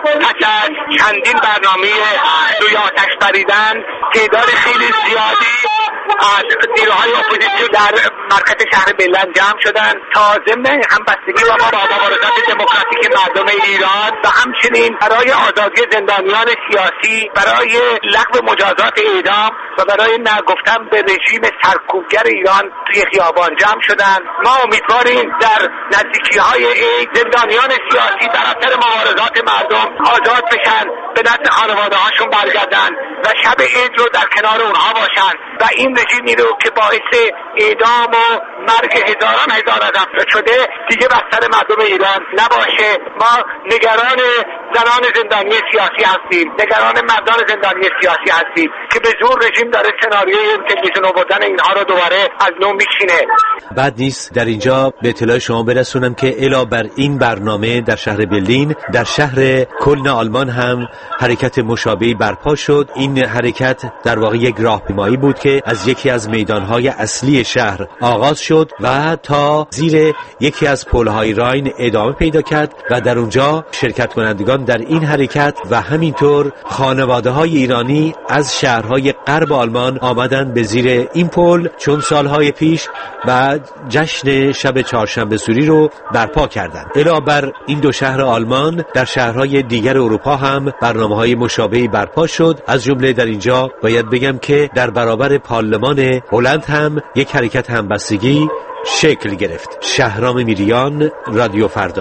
پس از چندین برنامه روی آتش بریدن تعداد خیلی زیادی از نیروهای اپوزیسیون در مرکز شهر برلین جمع شدن تا ضمن همبستگی با مبارزات دموکراتیک مردم ایران و همچنین برای آزادی زندانیان سیاسی، برای لغو مجازات اعدام و برای نگفتن به رژیم سرکوبگر ایران توی خیابان جمع شدن. ما امیدواریم در نزدیکی‌های عید زندانیان سیاسی در اثر مبارزات مردم آزاد بشن، به نزد خانواده‌هاشون برگردن و شب عید رو در کنار اونها باشن و این رژیمی رو که باعث اعدام و مرگ هزاران هزار آدم شده دیگه بستر مردم ایران نباشه. ما نگران زنان زندانی سیاسی هستیم، نگران مردان زندانی سیاسی هستیم که به زور رژیم داره سناریوی تلویزیون آوردن اینها رو دوباره از نو میچینه. بعد نیست در اینجا به اطلاع شما برسونم که علاوه بر این برنامه در شهر برلین، در شهر کلن آلمان هم حرکت مشابهی برپا شد. این حرکت در واقع یک راهپیمایی بود که از یکی از میدانهای اصلی شهر آغاز شد و تا زیر یکی از پل‌های راین ادامه پیدا کرد و در اونجا شرکت کنندگان در این حرکت و همینطور خانواده‌های ایرانی از شهرهای غرب آلمان آمدند به زیر این پل چون سالهای پیش و جشن شب چهارشنبه سوری رو برپا کردند. علاوه بر این دو شهر آلمان در شهرهای دیگر اروپا هم برنامه‌های مشابهی برپا شد. از جمله در اینجا باید بگم که در برابر پارلمان هلند هم یک حرکت همبستگی شکل گرفت. شهرام میریان، رادیو فردا.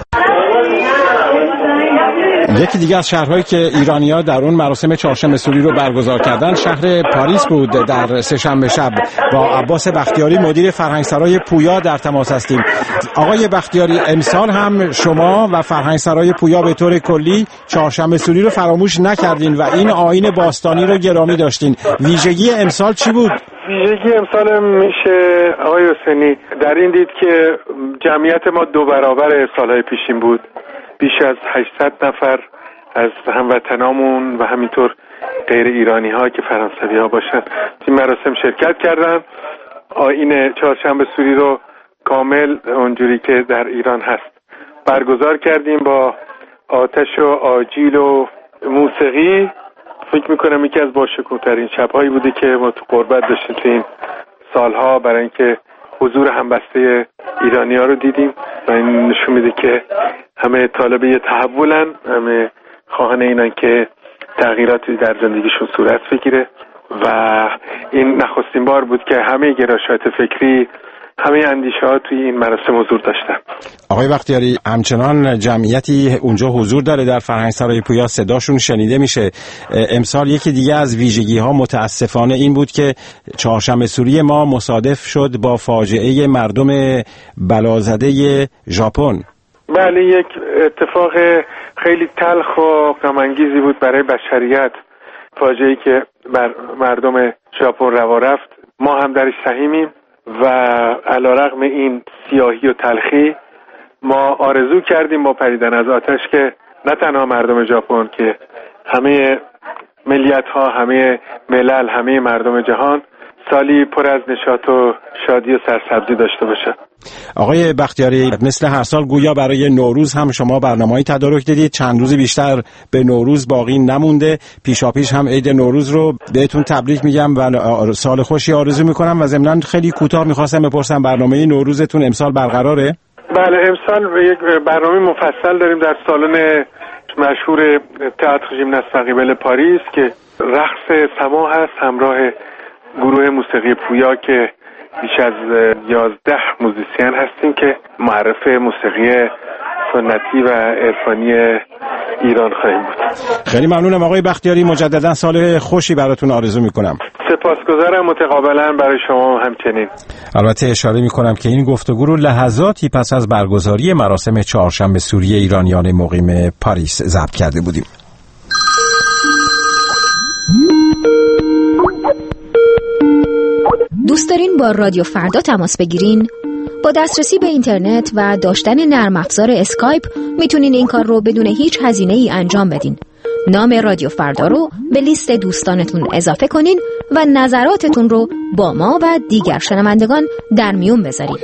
یکی دیگه از شهرهایی که ایرانی‌ها در اون مراسم چهارشنبه سوری رو برگزار کردن شهر پاریس بود. در سه‌شنبه شب با عباس بختیاری مدیر فرهنگسرای پویا در تماس هستیم. آقای بختیاری، امسال هم شما و فرهنگسرای پویا به طور کلی چهارشنبه سوری رو فراموش نکردین و این آیین باستانی رو گرامی داشتین. ویژگی امسال چی بود؟ ویژگی امسال میشه آقای حسینی در این دید که جمعیت ما 2 برابر سالهای پیشین بود. بیش از 800 نفر از هموطنامون و همینطور غیر ایرانی ها که فرانسوی ها باشن این مراسم شرکت کردن. آیین چهارشنبه سوری رو کامل اونجوری که در ایران هست برگزار کردیم با آتش و آجیل و موسیقی. فکر میکنم یکی از باشکوه‌ترین شب‌هایی بوده که ما تو غربت داشتیم تو این سالها برای اینکه حضور همبسته ایرانی‌ها رو دیدیم و این نشون میده که همه طالب یه تحولن، همه خواهان اینن که تغییراتی در زندگیشون صورت بگیره و این نخستین بار بود که همه گرایشات فکری، همه اندیشه‌ها توی این مراسم حضور داشتن. آقای بختیاری، همچنان جمعیتی اونجا حضور داره در فرهنگسرای پویا، صداشون شنیده میشه. امسال یکی دیگه از ویژگی‌ها متاسفانه این بود که چهارشنبه سوری ما مصادف شد با فاجعه مردم بلازده ژاپن. بله، یک اتفاق خیلی تلخ و غم‌انگیزی بود برای بشریت. فاجعه‌ای که بر مردم ژاپن روا رفت. ما هم درش سهیمیم و علیرغم این سیاهی و تلخی ما آرزو کردیم با پریدن از آتش که نه تنها مردم ژاپن که همه ملیت‌ها، همه ملل، همه مردم جهان سالی پر از نشاط و شادی و سرسبزی داشته باشن. آقای بختیاری، مثل هر سال گویا برای نوروز هم شما برنامه‌ای تدارک دیدید. چند روز بیشتر به نوروز باقی نمونده. پیشاپیش هم عید نوروز رو بهتون تبریک میگم و سال خوشی آرزو میکنم و ضمناً خیلی کوتاه میخواستم بپرسم برنامه نوروزتون امسال برقراره؟ بله، امسال یک برنامه مفصل داریم در سالن مشهور تئاتر ژیمناست فقیبل پاریس که رقص سما هست همراه گروه موسیقی پویا که بیش از 11 موزیسین هستیم که معرف موسیقی سنتی و عرفانی ایران خواهیم بود. خیلی ممنونم آقای بختیاری، مجددا سال خوشی براتون آرزو میکنم. سپاسگزارم، متقابلا برای شما همچنین. البته اشاره میکنم که این گفتگو رو لحظاتی پس از برگزاری مراسم چهارشنبه سوری ایرانیان مقیم پاریس ضبط کرده بودیم. دوست دارین با رادیو فردا تماس بگیرین؟ با دسترسی به اینترنت و داشتن نرم افزار اسکایپ میتونین این کار رو بدون هیچ هزینه‌ای انجام بدین. نام رادیو فردا رو به لیست دوستانتون اضافه کنین و نظراتتون رو با ما و دیگر شنوندگان در میون بذارین.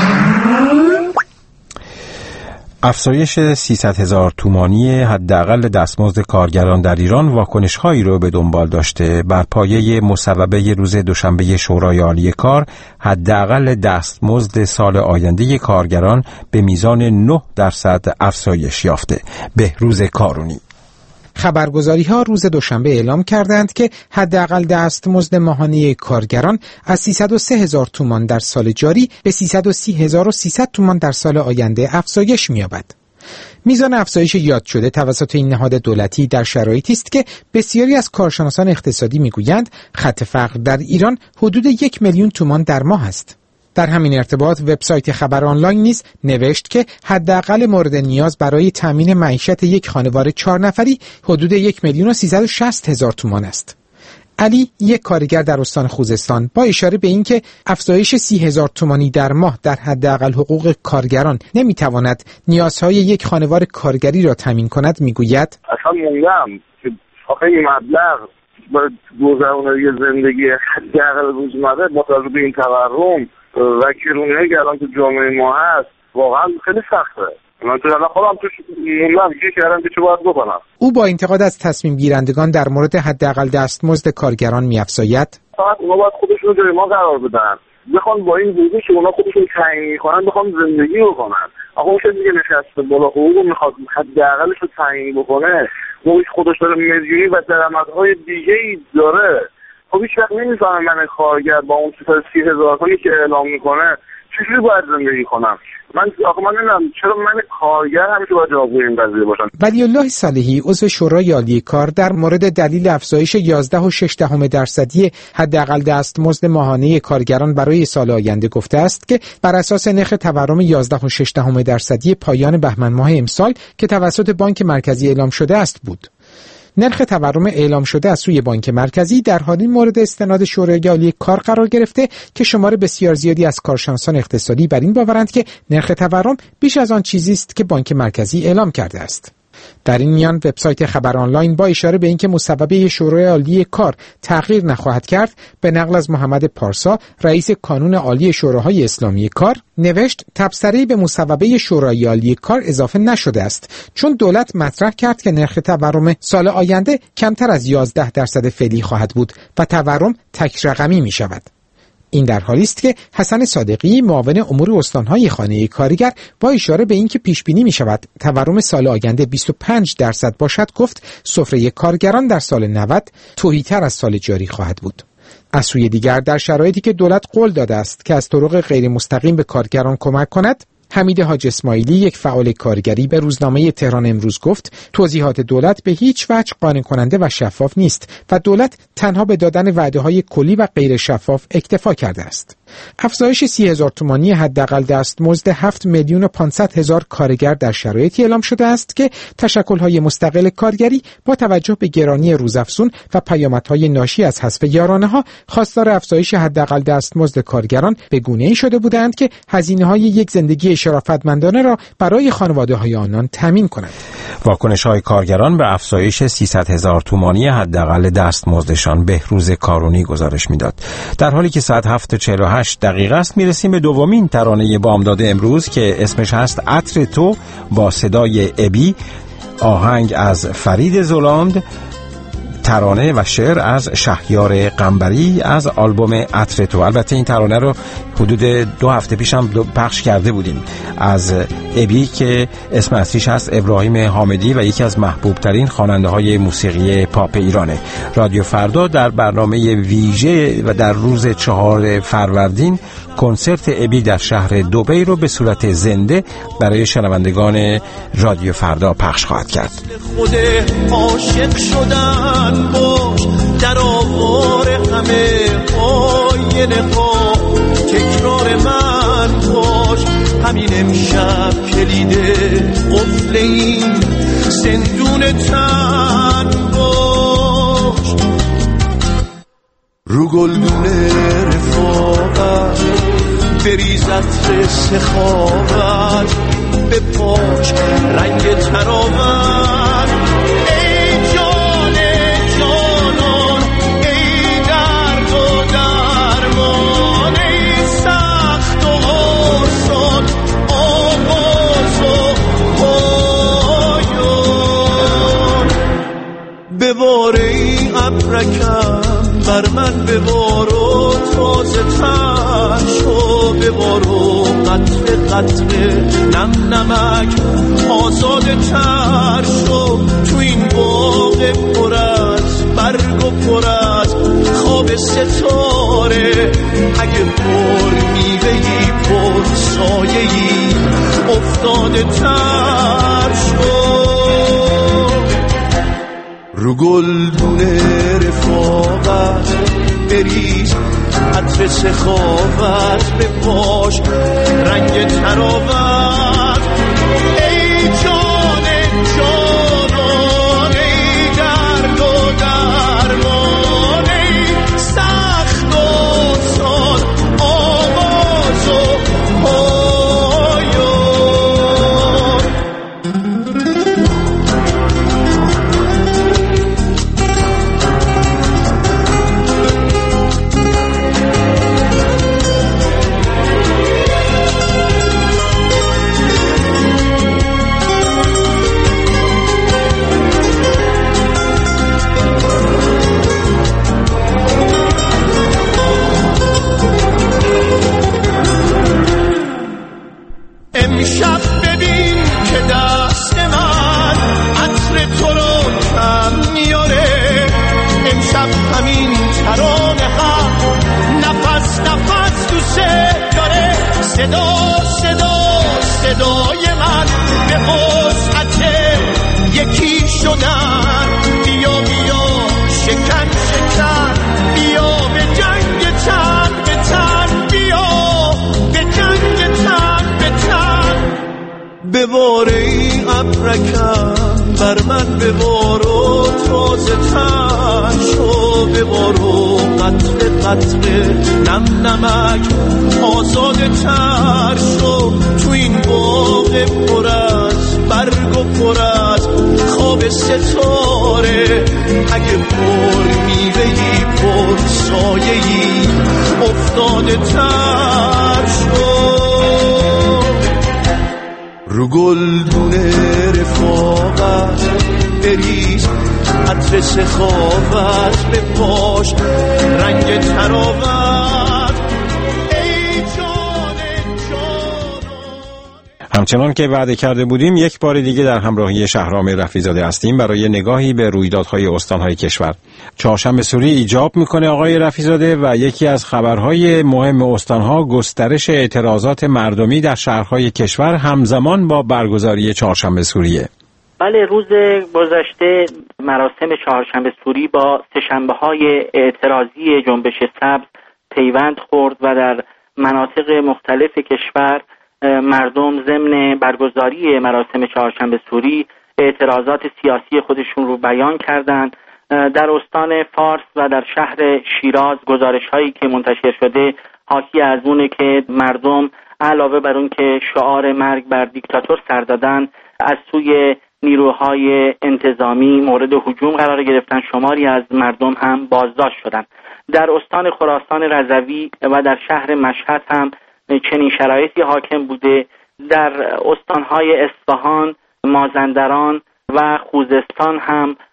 افزایش 300,000 تومانی حداقل دستمزد کارگران در ایران واکنش‌هایی را به دنبال داشته. بر پایه مصوبه روز دوشنبه شورای عالی کار، حداقل دستمزد سال آینده کارگران به میزان 9% افزایش یافته. بهروز کارونی. خبرگزاری‌ها روز دوشنبه اعلام کردند که حداقل دستمزد ماهانه کارگران از 303,000 تومان در سال جاری به 330,300 تومان در سال آینده افزایش می‌یابد. میزان افزایش یاد شده توسط این نهاد دولتی در شرایطی است که بسیاری از کارشناسان اقتصادی می‌گویند خط فقر در ایران حدود 1 میلیون تومان در ماه است. در همین ارتباط وبسایت خبر آنلاین نیز نوشت که حداقل مورد نیاز برای تامین معیشت یک خانواده 4 نفری حدود 1,360,000 تومان است. علی، یک کارگر در استان خوزستان، با اشاره به اینکه افزایش 30,000 تومانی در ماه در حداقل حقوق کارگران نمیتواند نیازهای یک خانواده کارگری را تامین کند میگوید: اصلا موندم که آخه این مبلغ برای گذرانده زندگی حداقل روزمره با توجه به این تورم و کرونه‌ای که الان تو جامعه ما هست واقعا خیلی سخته. من تو الان خودم توش موندم که کردم که چه باید بکنم. او با انتقاد از تصمیم گیرندگان در مورد حداقل دستمزد کارگران می‌افزاید: فقط اونا باید خودشون رو جای ما قرار بدن، بخوان با این حقوقی که اونا خودشون تعیین می‌کنن بخوان زندگی بکنن. آخه اون کسی که نشسته بالا حقوق میخواد حداقلش رو تعیین بکنه، اون خودش داره میلیونی و درآمدهای دیگه‌ای داره. خب هیچ وقت نمی‌فهمم من کارگر با اون 30,000 تومانی که اعلام میکنه چجوری باید زندگی کنم. من نمیدونم چرا من کارگر همیشه باید جوابگوی این قضیه باشم. ولی الله صالحی عضو شورای عالی کار در مورد دلیل افزایش 11.6% حداقل دستمزد ماهانه کارگران برای سال آینده گفته است که بر اساس نرخ تورم 11.6% پایان بهمن ماه امسال که توسط بانک مرکزی اعلام شده است بود. نرخ تورم اعلام شده از سوی بانک مرکزی در حالی مورد استناد شورای عالی کار قرار گرفته که شمار بسیار زیادی از کارشناسان اقتصادی بر این باورند که نرخ تورم بیش از آن چیزی است که بانک مرکزی اعلام کرده است. در این میان وبسایت خبر آنلاین با اشاره به اینکه مصوبه شورای عالی کار تغییر نخواهد کرد، به نقل از محمد پارسا رئیس کانون عالی شوراهای اسلامی کار نوشت: تبصره‌ای به مصوبه شورای عالی کار اضافه نشده است، چون دولت مطرح کرد که نرخ تورم سال آینده کمتر از 11% فعلی خواهد بود و تورم تک رقمی می شود. این در حالی است که حسن صادقی معاون امور استانهای خانه کارگر با اشاره به اینکه پیش بینی می شود تورم سال آینده 25% باشد گفت سفره کارگران در سال 90 تهی‌تر از سال جاری خواهد بود. از سوی دیگر در شرایطی که دولت قول داده است که از طرق غیر مستقیم به کارگران کمک کند، حمید حاج اسماعیلی یک فعال کارگری به روزنامه تهران امروز گفت توضیحات دولت به هیچ وجه قانع کننده و شفاف نیست و دولت تنها به دادن وعده‌های کلی و غیر شفاف اکتفا کرده است. افزایش 30,000 تومانی حداقل دستمزد 7,500,000 کارگر در شرایطی اعلام شده است که تشکل‌های مستقل کارگری با توجه به گرانی روزافزون و پیامدهای ناشی از حذف یارانه‌ها خواستار افزایش حداقل دستمزد کارگران به گونه‌ای شده بودند که هزینه‌های یک زندگی شرافتمندانه را برای خانواده‌های آنان تامین کنند. واکنش‌های کارگران به افزایش 300,000 تومانی حداقل دستمزدشان. بهروز کارونی گزارش می‌داد. در حالی که ساعت 7:48 است میرسیم به دومین ترانه بامداد امروز که اسمش هست عطر تو با صدای ابی، آهنگ از فرید زولاند، ترانه و شعر از شهریار قنبری از آلبوم عطر تو. البته این ترانه رو حدود 2 هفته پیش هم پخش کرده بودیم از ابی که اسم اصلیش هست ابراهیم حامدی و یکی از محبوب ترین خواننده های موسیقی پاپ ایرانه. رادیو فردا در برنامه ویژه و در روز 4 فروردین کنسرت ابی در شهر دبی رو به صورت زنده برای شنوندگان رادیو فردا پخش خواهد کرد. خود عاشق شدن باش در آوار همه آینه ها، تکرار من باش همین امشب کلید قفل این زندون تن باش، رو گلدون رفاقت بریز عطر سخاوت به پاش رنگ تراوت، ای جان جانان ای درد و درمان، ای سخت و آسان آواز و پایان، بباره ای ابرکم بر من ببار و تازه تر شو، ببار و قطره قطره نم نمک آزاده تر شو، تو این باغ پر از برگ و پر از خواب ستاره، اگه پر میوهی پر سایه‌ای افتاده تر شو، رو گلدون رفاقت بریز عطر سخاوت به پاش رنگ تراوت، ای جان جانان ای درد و درمان، ای سخت و سان آواز و پایان. امشب ببین که دست من عطر تو رو کم میاره، امشب همین ترانه هم نفس نفس دوست داره، صدا صدا صدای من به وسعت یکی شدن، بیا بیا شکن شکن بیا به جنگ تن به تن، بیا به جنگ تن به تن، بباره ای ابرکم بر من ببار و تازه تر شو، ببار و قطره قطره نم نمک آزاده تر شو، تو این باغ پر از برگ و پر از خواب ستاره، اگه پر میوهی پر سایه‌ای افتاده تر شو، رو گلدون رفاقت بریز عطر سخاوت به پاش رنگ تراوت، ای جان جانان. همچنان که وعده کرده بودیم یک بار دیگه در همراهی شهرام رفیع‌زاده هستیم برای نگاهی به رویدادهای استانهای کشور. چهارشنبه سوری ایجاب میکنه آقای رفیع‌زاده و یکی از خبرهای مهم استانها گسترش اعتراضات مردمی در شهرهای کشور همزمان با برگزاری چهارشنبه سوریه. بله، روز گذشته مراسم چهارشنبه سوری با سه‌شنبه‌های اعتراضی جنبش سبز پیوند خورد و در مناطق مختلف کشور مردم ضمن برگزاری مراسم چهارشنبه سوری اعتراضات سیاسی خودشون رو بیان کردند. در استان فارس و در شهر شیراز گزارش‌هایی که منتشر شده حاکی از اونه که مردم علاوه بر اون که شعار مرگ بر دیکتاتور سر دادن، از سوی نیروهای انتظامی مورد هجوم قرار گرفتن، شماری از مردم هم بازداشت شدند. در استان خراسان رضوی و در شهر مشهد هم چنین شرایطی حاکم بوده. در استانهای اصفهان، مازندران و خوزستان هم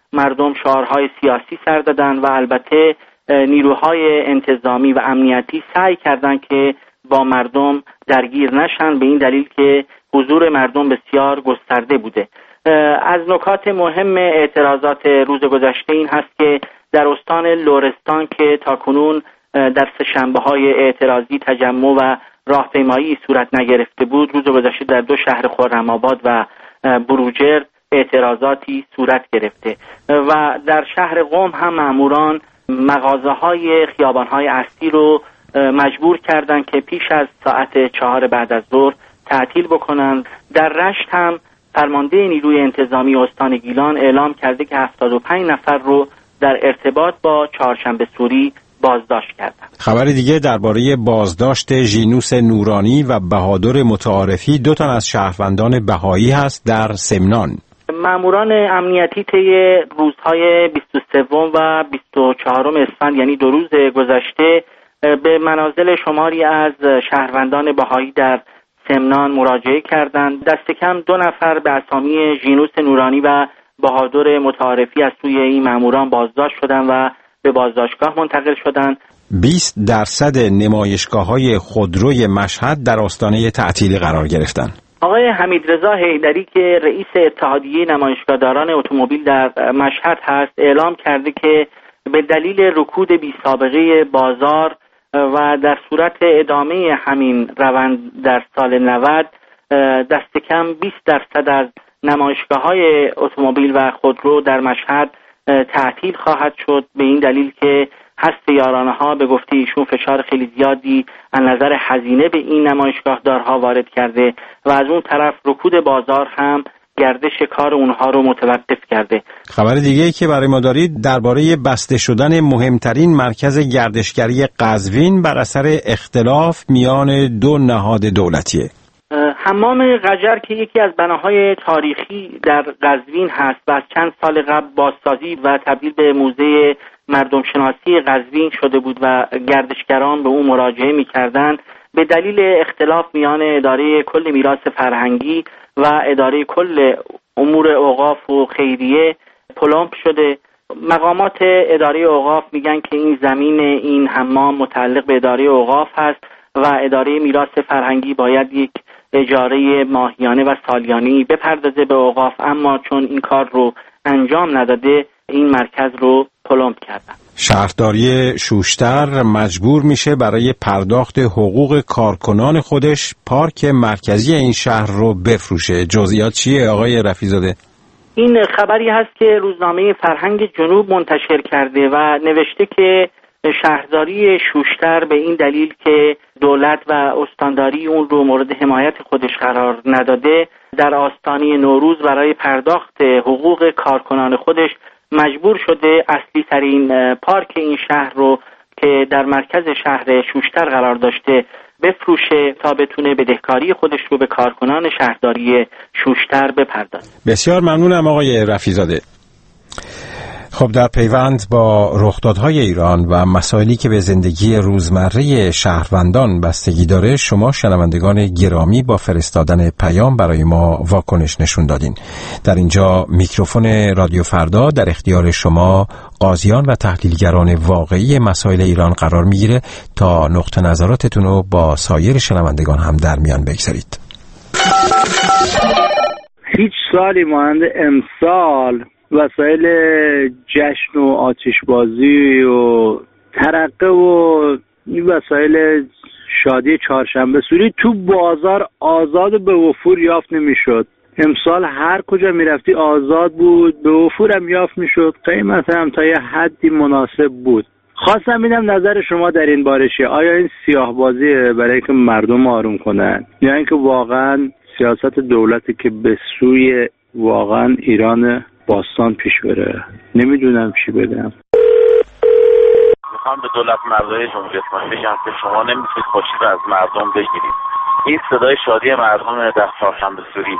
مردم شعارهای سیاسی سر دادن و البته نیروهای انتظامی و امنیتی سعی کردند که با مردم درگیر نشن، به این دلیل که حضور مردم بسیار گسترده بوده. از نکات مهم اعتراضات روز گذشته این هست که در استان لرستان که تاکنون در سه‌شنبه‌های اعتراضی تجمع و راهپیمایی صورت نگرفته بود، روز گذشته در دو شهر خرم‌آباد و بروجرد اعتراضاتی صورت گرفته و در شهر قم هم ماموران مغازه‌های خیابان‌های اصلی رو مجبور کردند که پیش از ساعت 4 بعد از ظهر تعطیل بکنن. در رشت هم فرمانده نیروی انتظامی استان گیلان اعلام کرده که 75 نفر رو در ارتباط با چهارشنبه سوری بازداشت کردند. خبر دیگه درباره بازداشت ژینوس نورانی و بهادر متعارفی، 2 تن از شهروندان بهایی هست در سمنان. ماموران امنیتی طی روزهای 23 و 24 اسفند یعنی 2 روز گذشته به منازل شماری از شهروندان بهایی در سمنان مراجعه کردند. دست کم 2 نفر به اسامی ژینوس نورانی و بهادر متعارفی از سوی این ماموران بازداشت شدند و به بازداشتگاه منتقل شدند. 20% نمایشگاه‌های خودروی مشهد در آستانه تعطیلی قرار گرفتند. آقای حمیدرضا حیدری که رئیس اتحادیه نمایشگاهداران اتومبیل در مشهد هست اعلام کرده که به دلیل رکود بی‌سابقه بازار و در صورت ادامه همین روند در سال 90 دست کم 20% از نمایشگاه‌های اتومبیل و خودرو در مشهد تعطیل خواهد شد، به این دلیل که هست یارانه‌ها به گفته ایشون فشار خیلی زیادی از نظر هزینه به این نمایشگاهدارها وارد کرده و از اون طرف رکود بازار هم گردش کار اونها رو متوقف کرده. خبر دیگه‌ای که برای ما دارید درباره بسته شدن مهمترین مرکز گردشگری قزوین بر اثر اختلاف میان 2 نهاد دولتیه. حمام قجر که یکی از بناهای تاریخی در قزوین هست و از چند سال قبل بازسازی و تبدیل به موزه مردم شناسی قزوین شده بود و گردشگران به اون مراجعه می‌کردند، به دلیل اختلاف میان اداره کل میراث فرهنگی و اداره کل امور اوقاف و خیریه پلمپ شده. مقامات اداره اوقاف میگن که این زمین این حمام متعلق به اداره اوقاف هست و اداره میراث فرهنگی باید یک اجاره ماهیانه و سالیانی بپردازه به اوقاف، اما چون این کار رو انجام نداده این مرکز رو پلمپ کردن. شهرداری شوشتر مجبور میشه برای پرداخت حقوق کارکنان خودش پارک مرکزی این شهر رو بفروشه. جزئیات چیه آقای رفیع‌زاده؟ این خبری هست که روزنامه فرهنگ جنوب منتشر کرده و نوشته که شهرداری شوشتر به این دلیل که دولت و استانداری اون رو مورد حمایت خودش قرار نداده، در آستانه نوروز برای پرداخت حقوق کارکنان خودش مجبور شده اصلی ترین پارک این شهر رو که در مرکز شهر شوشتر قرار داشته بفروشه تا بتونه بدهکاری خودش رو به کارکنان شهرداری شوشتر بپردازه. بسیار ممنونم آقای رفیع‌زاده. خب در پیوند با رخدادهای ایران و مسائلی که به زندگی روزمره شهروندان بستگی داره، شما شنوندگان گرامی با فرستادن پیام برای ما واکنش نشون دادین. در اینجا میکروفون رادیو فردا در اختیار شما قاضیان و تحلیلگران واقعی مسائل ایران قرار میگیره تا نقطه نظراتتون رو با سایر شنوندگان هم در میان بگذارید. هیچ سالی مانند امسال وسایل جشن و آتشبازی و ترقه و وسایل شادی چهارشنبه سوری تو بازار آزاد به وفور یافت نمیشد. امسال هر کجا میرفتی آزاد بود، به وفور هم یافت میشد، قیمت هم تا یه حدی مناسب بود. خواستم ببینم نظر شما در این باره چیه؟ آیا این سیاه بازیه برای اینکه مردم آروم کنن یا اینکه واقعا سیاست دولتی که به سوی واقعا ایران باستان پیش بره؟ نمیدونم چی بدم. میخوام به دولت مردای جمهوری اسلامی بگم که شما نمیتونید خوشی رو از مردم بگیرید. این صدای شادی مردم در چهارشنبه سوری.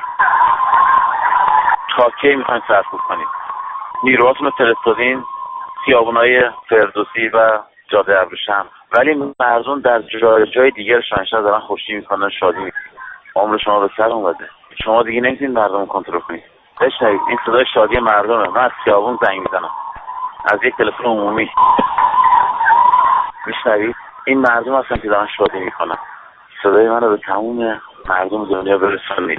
تا کی میخواین سرکوب کنید؟ نیروهاتون رو فرستادین خیابونای فردوسی و جاده ابریشم، ولی مردم در جای دیگر شاهنشهر دارن خوشی میکنن، شادی میکنن. عمر شما به سر اومده. شما دیگه نمیتونید مردم رو کنترل کنید. بشنوید، این صدای شادی مردمه. من از خیابون زنگ میزنم، از یک تلفن عمومی. میشنوید؟ این مردم هستن که دارن شادی میکنن. صدای من رو به تمام مردم دنیا برسانید.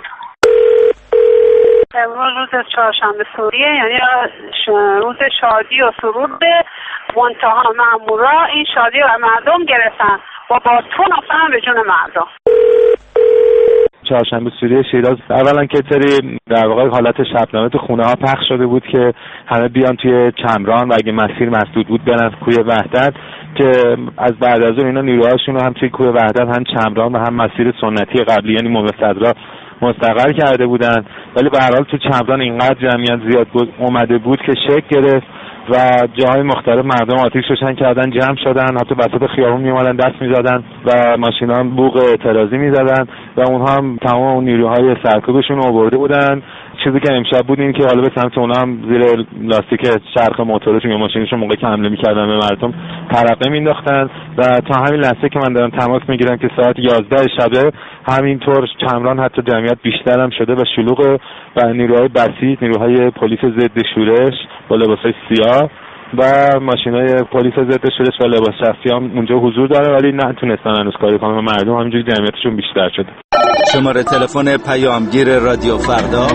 امروز روز چهارشنبه سوریه، یعنی روز شادی و سرود. منتها مامورا این شادی رو مردم گرفتن و با تون افتادن به جون مردم. چهارشنبه سوری شیراز اولا که سری در واقع حالت شبنامه تو خونه ها پخش شده بود که همه بیان توی چمران و اگه مسیر مسدود بود برن کوی وحدت، که از بعد از اون اینا نیروهاشون رو هم توی کوی وحدت هم چمران و هم مسیر سنتی قبلی یعنی مومن صدرا مستقر کرده بودن. ولی به هر حال تو چمران اینقدر جمعیت زیاد اومده بود که شکل گرفت و جاهای مختلف مردم آتش روشن کردن، جمع شدن، حتی وسط خیابون میومدن دست میزدن و ماشینا هم بوق اعتراضی میزدن و اونها هم تمام اون نیروهای سرکوبشون آورده بودن. چیزی که امشب بود این که حالا به سمت اونها هم زیر لاستیک چرخ موتورشون یا ماشینشون موقعی که حمله میکردن به مردم ترقه مینداختن و تا همین لحظه که من دارم تماس میگیرم که ساعت 11 شب همینطور چمران حتی جمعیت بیشتر هم شده و شلوغ و نیروهای بسیج، نیروهای پلیس ضد شورش با لباسای سیاه و ماشینای پلیس ضد شورش و لباس شخصی هم اونجا حضور داره، ولی نتونستن هنوز کاری کنن. مردم همینجوری جمعیتشون بیشتر شده. شماره تلفن پیامگیر رادیو فردا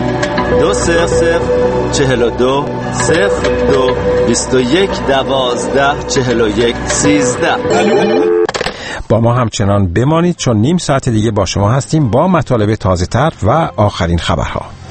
2042 02 21 12 41 13. با ما همچنان بمانید چون نیم ساعت دیگه با شما هستیم با مطالب تازه تر و آخرین خبرها.